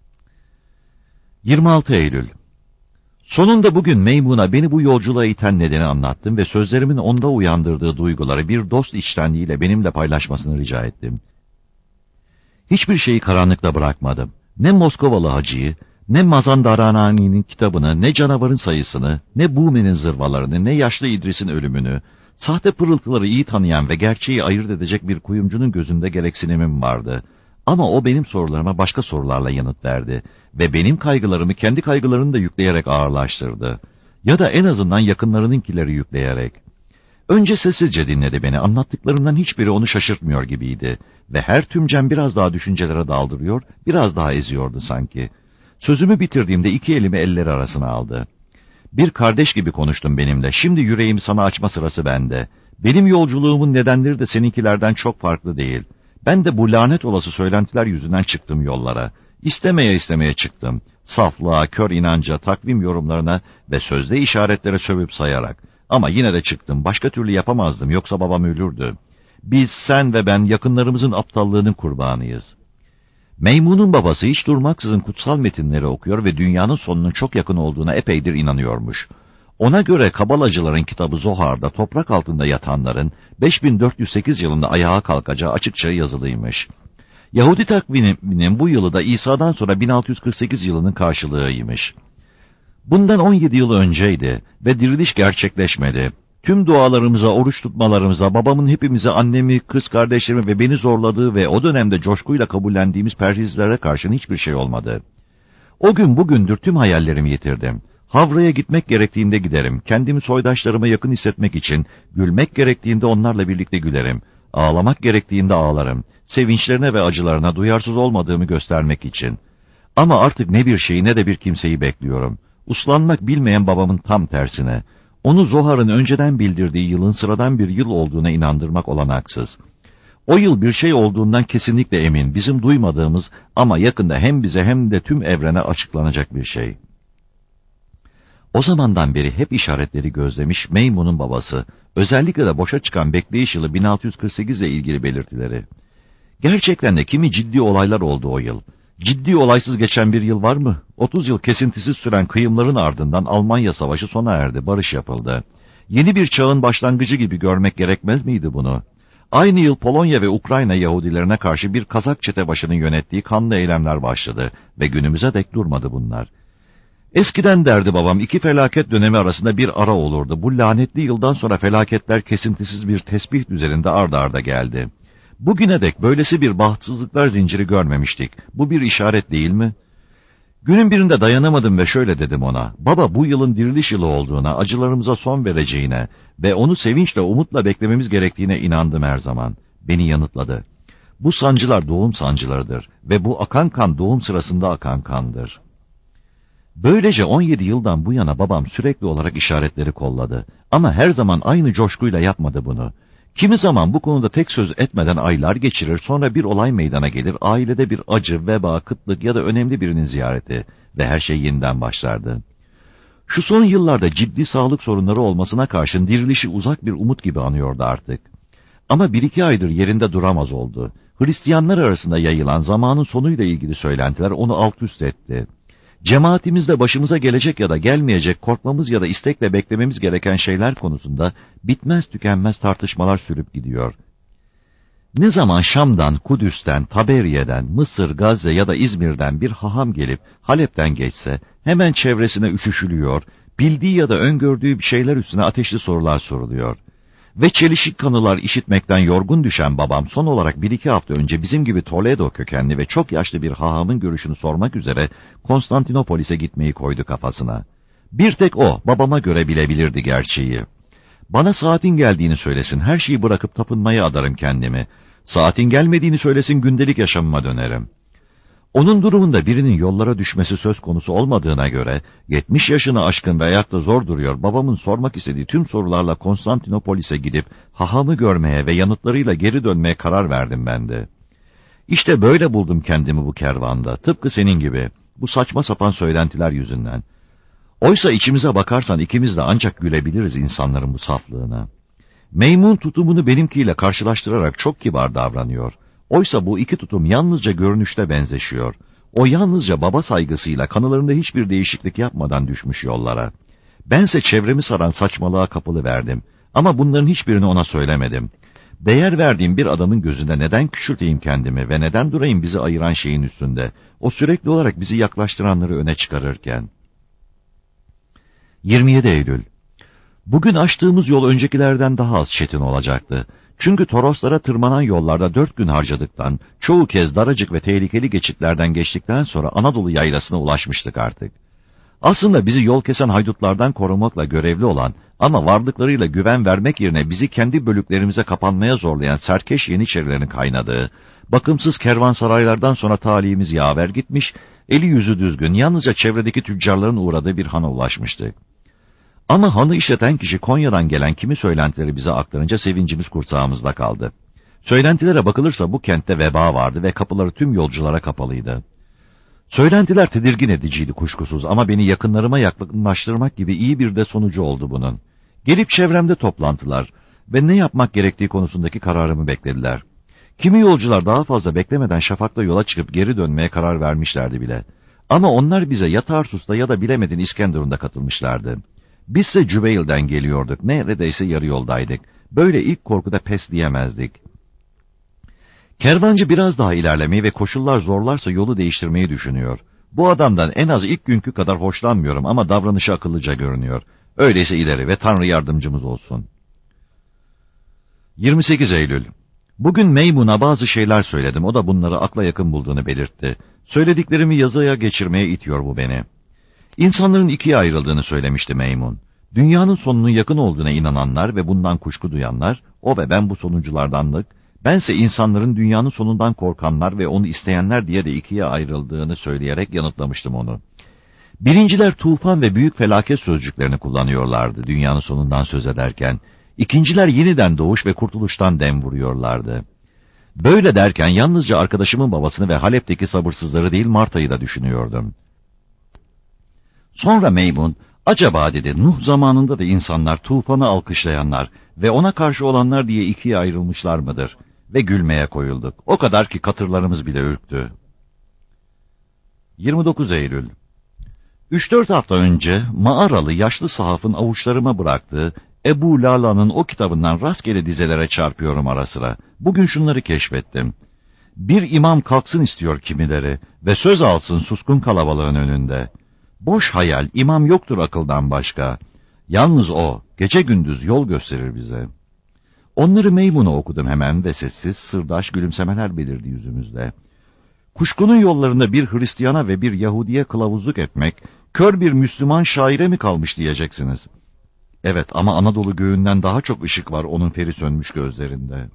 26 Eylül. Sonunda bugün Meymun'a beni bu yolculuğa iten nedeni anlattım ve sözlerimin onda uyandırdığı duyguları bir dost içtenliğiyle benimle paylaşmasını rica ettim. Hiçbir şeyi karanlıkta bırakmadım. Ne Moskovalı hacıyı, ne Mazandaranani'nin kitabını, ne canavarın sayısını, ne Bume'nin zırvalarını, ne yaşlı İdris'in ölümünü, sahte pırıltıları iyi tanıyan ve gerçeği ayırt edecek bir kuyumcunun gözünde gereksinimim vardı. Ama o benim sorularıma başka sorularla yanıt verdi ve benim kaygılarımı kendi kaygılarını da yükleyerek ağırlaştırdı. Ya da en azından yakınlarınınkileri yükleyerek. Önce sessizce dinledi beni, anlattıklarımdan hiçbiri onu şaşırtmıyor gibiydi ve her tümcem biraz daha düşüncelere daldırıyor, biraz daha eziyordu sanki. Sözümü bitirdiğimde iki elimi elleri arasına aldı. Bir kardeş gibi konuştun benimle, şimdi yüreğimi sana açma sırası bende. Benim yolculuğumun nedenleri de seninkilerden çok farklı değil. Ben de bu lanet olası söylentiler yüzünden çıktım yollara. İstemeye çıktım. Saflığa, kör inanca, takvim yorumlarına ve sözde işaretlere sövüp sayarak. Ama yine de çıktım, başka türlü yapamazdım, yoksa babam ölürdü. Biz, sen ve ben yakınlarımızın aptallığının kurbanıyız. Meymun'un babası hiç durmaksızın kutsal metinleri okuyor ve dünyanın sonunun çok yakın olduğuna epeydir inanıyormuş. Ona göre Kabalacıların kitabı Zohar'da toprak altında yatanların 5408 yılında ayağa kalkacağı açıkça yazılıymış. Yahudi takviminin bu yılı da İsa'dan sonra 1648 yılının karşılığıymış. Bundan 17 yıl önceydi ve diriliş gerçekleşmedi. Tüm dualarımıza, oruç tutmalarımıza, babamın hepimize, annemi, kız kardeşlerimi ve beni zorladığı ve o dönemde coşkuyla kabullendiğimiz perhizlere karşın hiçbir şey olmadı. O gün bugündür tüm hayallerimi yitirdim. Havra'ya gitmek gerektiğinde giderim. Kendimi soydaşlarıma yakın hissetmek için, gülmek gerektiğinde onlarla birlikte gülerim. Ağlamak gerektiğinde ağlarım. Sevinçlerine ve acılarına duyarsız olmadığımı göstermek için. Ama artık ne bir şeyi ne de bir kimseyi bekliyorum. Uslanmak bilmeyen babamın tam tersine. Onu Zohar'ın önceden bildirdiği yılın sıradan bir yıl olduğuna inandırmak olanaksız. O yıl bir şey olduğundan kesinlikle emin, bizim duymadığımız ama yakında hem bize hem de tüm evrene açıklanacak bir şey. O zamandan beri hep işaretleri gözlemiş Meymun'un babası, özellikle de boşa çıkan bekleyiş yılı 1648 ile ilgili belirtileri. Gerçekten de kimi ciddi olaylar oldu o yıl. Ciddi olaysız geçen bir yıl var mı? 30 yıl kesintisiz süren kıyımların ardından Almanya Savaşı sona erdi, barış yapıldı. Yeni bir çağın başlangıcı gibi görmek gerekmez miydi bunu? Aynı yıl Polonya ve Ukrayna Yahudilerine karşı bir Kazak çetebaşının yönettiği kanlı eylemler başladı ve günümüze dek durmadı bunlar. Eskiden derdi babam, iki felaket dönemi arasında bir ara olurdu. Bu lanetli yıldan sonra felaketler kesintisiz bir tesbih düzeninde ard arda geldi. Bugüne dek böylesi bir bahtsızlıklar zinciri görmemiştik. Bu bir işaret değil mi? Günün birinde dayanamadım ve şöyle dedim ona. Baba, bu yılın diriliş yılı olduğuna, acılarımıza son vereceğine ve onu sevinçle, umutla beklememiz gerektiğine inandım her zaman. Beni yanıtladı. Bu sancılar doğum sancılarıdır ve bu akan kan doğum sırasında akan kandır. Böylece 17 yıldan bu yana babam sürekli olarak işaretleri kolladı. Ama her zaman aynı coşkuyla yapmadı bunu. Kimi zaman bu konuda tek söz etmeden aylar geçirir, sonra bir olay meydana gelir, ailede bir acı, veba, kıtlık ya da önemli birinin ziyareti ve her şey yeniden başlardı. Şu son yıllarda ciddi sağlık sorunları olmasına karşın dirilişi uzak bir umut gibi anıyordu artık. Ama 1-2 aydır yerinde duramaz oldu. Hristiyanlar arasında yayılan zamanın sonuyla ilgili söylentiler onu alt üst etti. Cemaatimizde başımıza gelecek ya da gelmeyecek, korkmamız ya da istekle beklememiz gereken şeyler konusunda bitmez tükenmez tartışmalar sürüp gidiyor. Ne zaman Şam'dan, Kudüs'ten, Taberiye'den, Mısır, Gazze ya da İzmir'den bir haham gelip Halep'ten geçse, hemen çevresine üşüşülüyor, bildiği ya da öngördüğü bir şeyler üstüne ateşli sorular soruluyor. Ve çelişik kanılar işitmekten yorgun düşen babam son olarak 1-2 hafta önce bizim gibi Toledo kökenli ve çok yaşlı bir hahamın görüşünü sormak üzere Konstantinopolis'e gitmeyi koydu kafasına. Bir tek o babama göre bilebilirdi gerçeği. Bana saatin geldiğini söylesin, her şeyi bırakıp tapınmaya adarım kendimi. Saatin gelmediğini söylesin, gündelik yaşamıma dönerim. Onun durumunda birinin yollara düşmesi söz konusu olmadığına göre 70 yaşını aşkın ve ayakta zor duruyor, babamın sormak istediği tüm sorularla Konstantinopolis'e gidip hahamı görmeye ve yanıtlarıyla geri dönmeye karar verdim ben de. İşte böyle buldum kendimi bu kervanda, tıpkı senin gibi, bu saçma sapan söylentiler yüzünden. Oysa içimize bakarsan ikimiz de ancak gülebiliriz insanların bu saflığına. Meymun tutumunu benimkiyle karşılaştırarak çok kibar davranıyor. Oysa bu iki tutum yalnızca görünüşte benzeşiyor. O yalnızca baba saygısıyla kanılarında hiçbir değişiklik yapmadan düşmüş yollara. Bense çevremi saran saçmalığa kapılı verdim. Ama bunların hiçbirini ona söylemedim. Değer verdiğim bir adamın gözünde neden küçülteyim kendimi ve neden durayım bizi ayıran şeyin üstünde? O sürekli olarak bizi yaklaştıranları öne çıkarırken. 27 Eylül. Bugün açtığımız yol öncekilerden daha az çetin olacaktı. Çünkü Toroslara tırmanan yollarda 4 gün harcadıktan, çoğu kez daracık ve tehlikeli geçitlerden geçtikten sonra Anadolu yaylasına ulaşmıştık artık. Aslında bizi yol kesen haydutlardan korumakla görevli olan ama varlıklarıyla güven vermek yerine bizi kendi bölüklerimize kapanmaya zorlayan serkeş yeniçerilerin kaynadığı, bakımsız kervansaraylardan sonra talihimiz yaver gitmiş, eli yüzü düzgün, yalnızca çevredeki tüccarların uğradığı bir hana ulaşmıştık. Ama hanı işleten kişi Konya'dan gelen kimi söylentileri bize aktarınca sevincimiz kursağımızda kaldı. Söylentilere bakılırsa bu kentte veba vardı ve kapıları tüm yolculara kapalıydı. Söylentiler tedirgin ediciydi kuşkusuz ama beni yakınlarıma yakınlaştırmak gibi iyi bir de sonucu oldu bunun. Gelip çevremde toplantılar ve ne yapmak gerektiği konusundaki kararımı beklediler. Kimi yolcular daha fazla beklemeden şafakta yola çıkıp geri dönmeye karar vermişlerdi bile. Ama onlar bize ya Tarsus'ta ya da bilemedin İskenderun'da katılmışlardı. Bizse Cübeyl'den geliyorduk, neredeyse yarı yoldaydık. Böyle ilk korkuda pes diyemezdik. Kervancı biraz daha ilerlemeyi ve koşullar zorlarsa yolu değiştirmeyi düşünüyor. Bu adamdan en az ilk günkü kadar hoşlanmıyorum ama davranışı akıllıca görünüyor. Öyleyse ileri ve Tanrı yardımcımız olsun. 28 Eylül. Bugün Meymun'a bazı şeyler söyledim. O da bunları akla yakın bulduğunu belirtti. Söylediklerimi yazıya geçirmeye itiyor bu beni. İnsanların ikiye ayrıldığını söylemişti Meymun. Dünyanın sonunun yakın olduğuna inananlar ve bundan kuşku duyanlar, o ve ben bu sonunculardandık. Bense insanların dünyanın sonundan korkanlar ve onu isteyenler diye de ikiye ayrıldığını söyleyerek yanıtlamıştım onu. Birinciler tufan ve büyük felaket sözcüklerini kullanıyorlardı dünyanın sonundan söz ederken. İkinciler yeniden doğuş ve kurtuluştan dem vuruyorlardı. Böyle derken yalnızca arkadaşımın babasını ve Halep'teki sabırsızları değil Marta'yı da düşünüyordum. Sonra Meymun, acaba dedi Nuh zamanında da insanlar tufanı alkışlayanlar ve ona karşı olanlar diye ikiye ayrılmışlar mıdır? Ve gülmeye koyulduk. O kadar ki katırlarımız bile ürktü. 29 Eylül. 3-4 hafta önce mağaralı yaşlı sahafın avuçlarıma bıraktığı Ebu Lala'nın o kitabından rastgele dizelere çarpıyorum ara sıra. Bugün şunları keşfettim. Bir imam kalksın istiyor kimileri ve söz alsın suskun kalabalığın önünde. Boş hayal, imam yoktur akıldan başka. Yalnız o, gece gündüz yol gösterir bize. Onları Meymun'a okudum hemen ve sessiz, sırdaş gülümsemeler belirdi yüzümüzde. Kuşkunun yollarında bir Hristiyana ve bir Yahudiye kılavuzluk etmek, kör bir Müslüman şaire mi kalmış diyeceksiniz. Evet ama Anadolu göğünden daha çok ışık var onun feri sönmüş gözlerinde.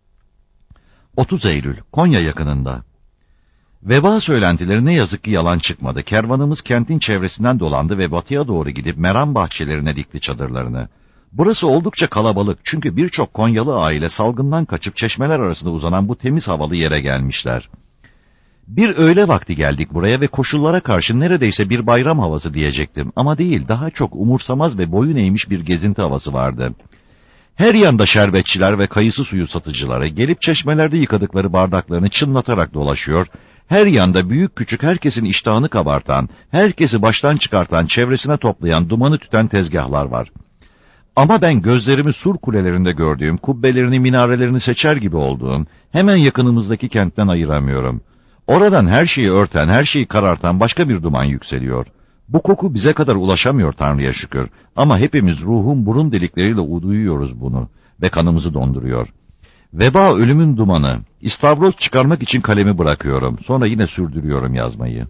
30 Eylül, Konya yakınında. Veba söylentileri ne yazık ki yalan çıkmadı. Kervanımız kentin çevresinden dolandı ve batıya doğru gidip meram bahçelerine dikti çadırlarını. Burası oldukça kalabalık çünkü birçok Konyalı aile salgından kaçıp çeşmeler arasında uzanan bu temiz havalı yere gelmişler. Bir öğle vakti geldik buraya ve koşullara karşı neredeyse bir bayram havası diyecektim. Ama değil, daha çok umursamaz ve boyun eğmiş bir gezinti havası vardı. Her yanda şerbetçiler ve kayısı suyu satıcıları gelip çeşmelerde yıkadıkları bardaklarını çınlatarak dolaşıyor. Her yanda büyük küçük herkesin iştahını kabartan, herkesi baştan çıkartan, çevresine toplayan, dumanı tüten tezgahlar var. Ama ben gözlerimi sur kulelerinde gördüğüm, kubbelerini, minarelerini seçer gibi olduğum, hemen yakınımızdaki kentten ayıramıyorum. Oradan her şeyi örten, her şeyi karartan başka bir duman yükseliyor. Bu koku bize kadar ulaşamıyor Tanrı'ya şükür. Ama hepimiz ruhun burun delikleriyle duyuyoruz bunu ve kanımızı donduruyor. Veba ölümün dumanı. İstavroz çıkarmak için kalemi bırakıyorum. Sonra yine sürdürüyorum yazmayı.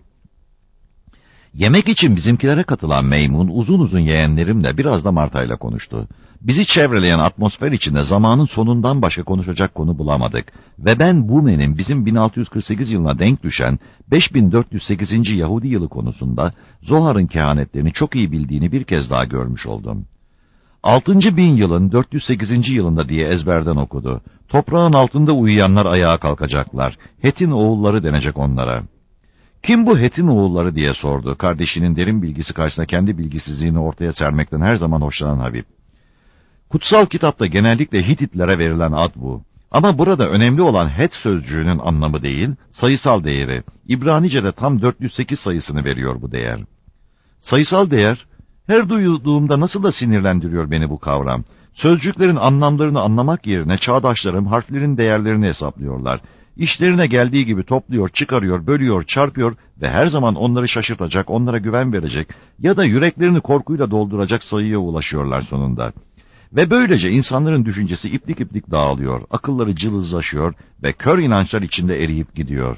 Yemek için bizimkilere katılan Meymun uzun uzun yeğenlerimle biraz da Marta'yla konuştu. Bizi çevreleyen atmosfer içinde zamanın sonundan başka konuşacak konu bulamadık. Ve ben Bume'nin bizim 1648 yılına denk düşen 5408. Yahudi yılı konusunda Zohar'ın kehanetlerini çok iyi bildiğini bir kez daha görmüş oldum. 6. bin yılın 408. yılında diye ezberden okudu. Toprağın altında uyuyanlar ayağa kalkacaklar. Het'in oğulları denecek onlara. Kim bu Het'in oğulları diye sordu. Kardeşinin derin bilgisi karşısında kendi bilgisizliğini ortaya sermekten her zaman hoşlanan Habib. Kutsal kitapta genellikle Hititlere verilen ad bu. Ama burada önemli olan Het sözcüğünün anlamı değil, sayısal değeri. İbranice'de tam 408 sayısını veriyor bu değer. Sayısal değer, her duyduğumda nasıl da sinirlendiriyor beni bu kavram. Sözcüklerin anlamlarını anlamak yerine çağdaşlarım harflerin değerlerini hesaplıyorlar. İşlerine geldiği gibi topluyor, çıkarıyor, bölüyor, çarpıyor ve her zaman onları şaşırtacak, onlara güven verecek ya da yüreklerini korkuyla dolduracak sayıya ulaşıyorlar sonunda. Ve böylece insanların düşüncesi iplik iplik dağılıyor, akılları cılızlaşıyor ve kör inançlar içinde eriyip gidiyor.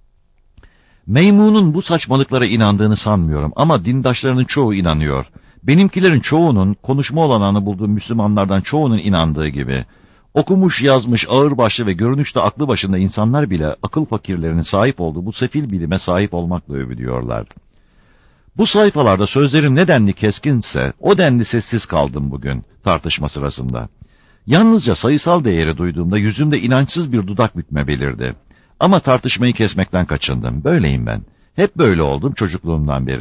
Meymun'un bu saçmalıklara inandığını sanmıyorum ama dindaşlarının çoğu inanıyor. Benimkilerin çoğunun, konuşma olanağını bulduğum Müslümanlardan çoğunun inandığı gibi. Okumuş, yazmış, ağırbaşlı ve görünüşte aklı başında insanlar bile akıl fakirlerinin sahip olduğu bu sefil bilime sahip olmakla övülüyorlar. Bu sayfalarda sözlerim ne denli keskinse o denli sessiz kaldım bugün tartışma sırasında. Yalnızca sayısal değeri duyduğumda yüzümde inançsız bir dudak bükme belirdi. Ama tartışmayı kesmekten kaçındım. Böyleyim ben. Hep böyle oldum çocukluğumdan beri.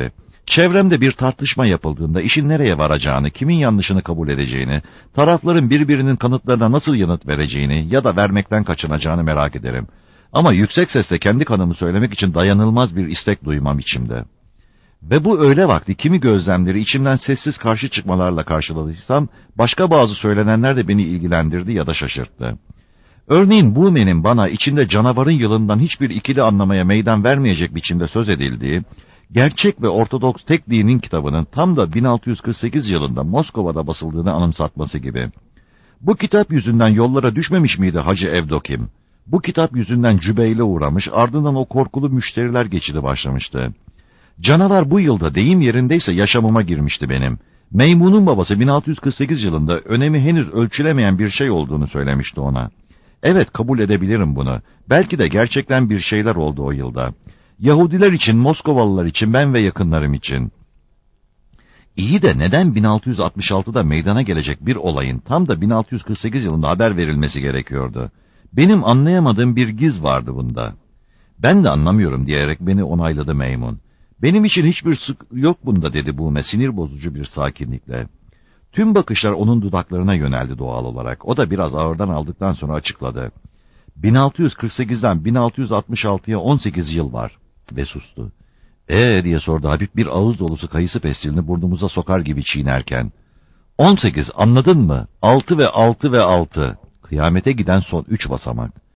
Çevremde bir tartışma yapıldığında işin nereye varacağını, kimin yanlışını kabul edeceğini, tarafların birbirinin kanıtlarına nasıl yanıt vereceğini ya da vermekten kaçınacağını merak ederim. Ama yüksek sesle kendi kanımı söylemek için dayanılmaz bir istek duymam içimde. Ve bu öğle vakti kimi gözlemleri içimden sessiz karşı çıkmalarla karşıladıysam, başka bazı söylenenler de beni ilgilendirdi ya da şaşırttı. Örneğin Bume'nin bana içinde canavarın yılından hiçbir ikili anlamaya meydan vermeyecek biçimde söz edildiği, Gerçek ve Ortodoks Tek Dinin kitabının tam da 1648 yılında Moskova'da basıldığını anımsatması gibi. Bu kitap yüzünden yollara düşmemiş miydi Hacı Evdokim? Bu kitap yüzünden Cübeyl'e uğramış, ardından o korkulu müşteriler geçidi başlamıştı. Canavar bu yılda deyim yerindeyse yaşamıma girmişti benim. Meymun'un babası 1648 yılında önemi henüz ölçülemeyen bir şey olduğunu söylemişti ona. Evet, kabul edebilirim bunu. Belki de gerçekten bir şeyler oldu o yılda. Yahudiler için, Moskovalılar için, ben ve yakınlarım için. İyi de neden 1666'da meydana gelecek bir olayın tam da 1648 yılında haber verilmesi gerekiyordu? Benim anlayamadığım bir giz vardı bunda. Ben de anlamıyorum diyerek beni onayladı Meymun. Benim için hiçbir sık yok bunda dedi Bume sinir bozucu bir sakinlikle. Tüm bakışlar onun dudaklarına yöneldi doğal olarak. O da biraz ağırdan aldıktan sonra açıkladı. 1648'den 1666'ya 18 yıl var. Ve sustu. Diye sordu Habib bir ağız dolusu kayısı pestilini burnumuza sokar gibi çiğnerken. 18 anladın mı? 6 ve 6 ve 6. Kıyamete giden son 3 basamak.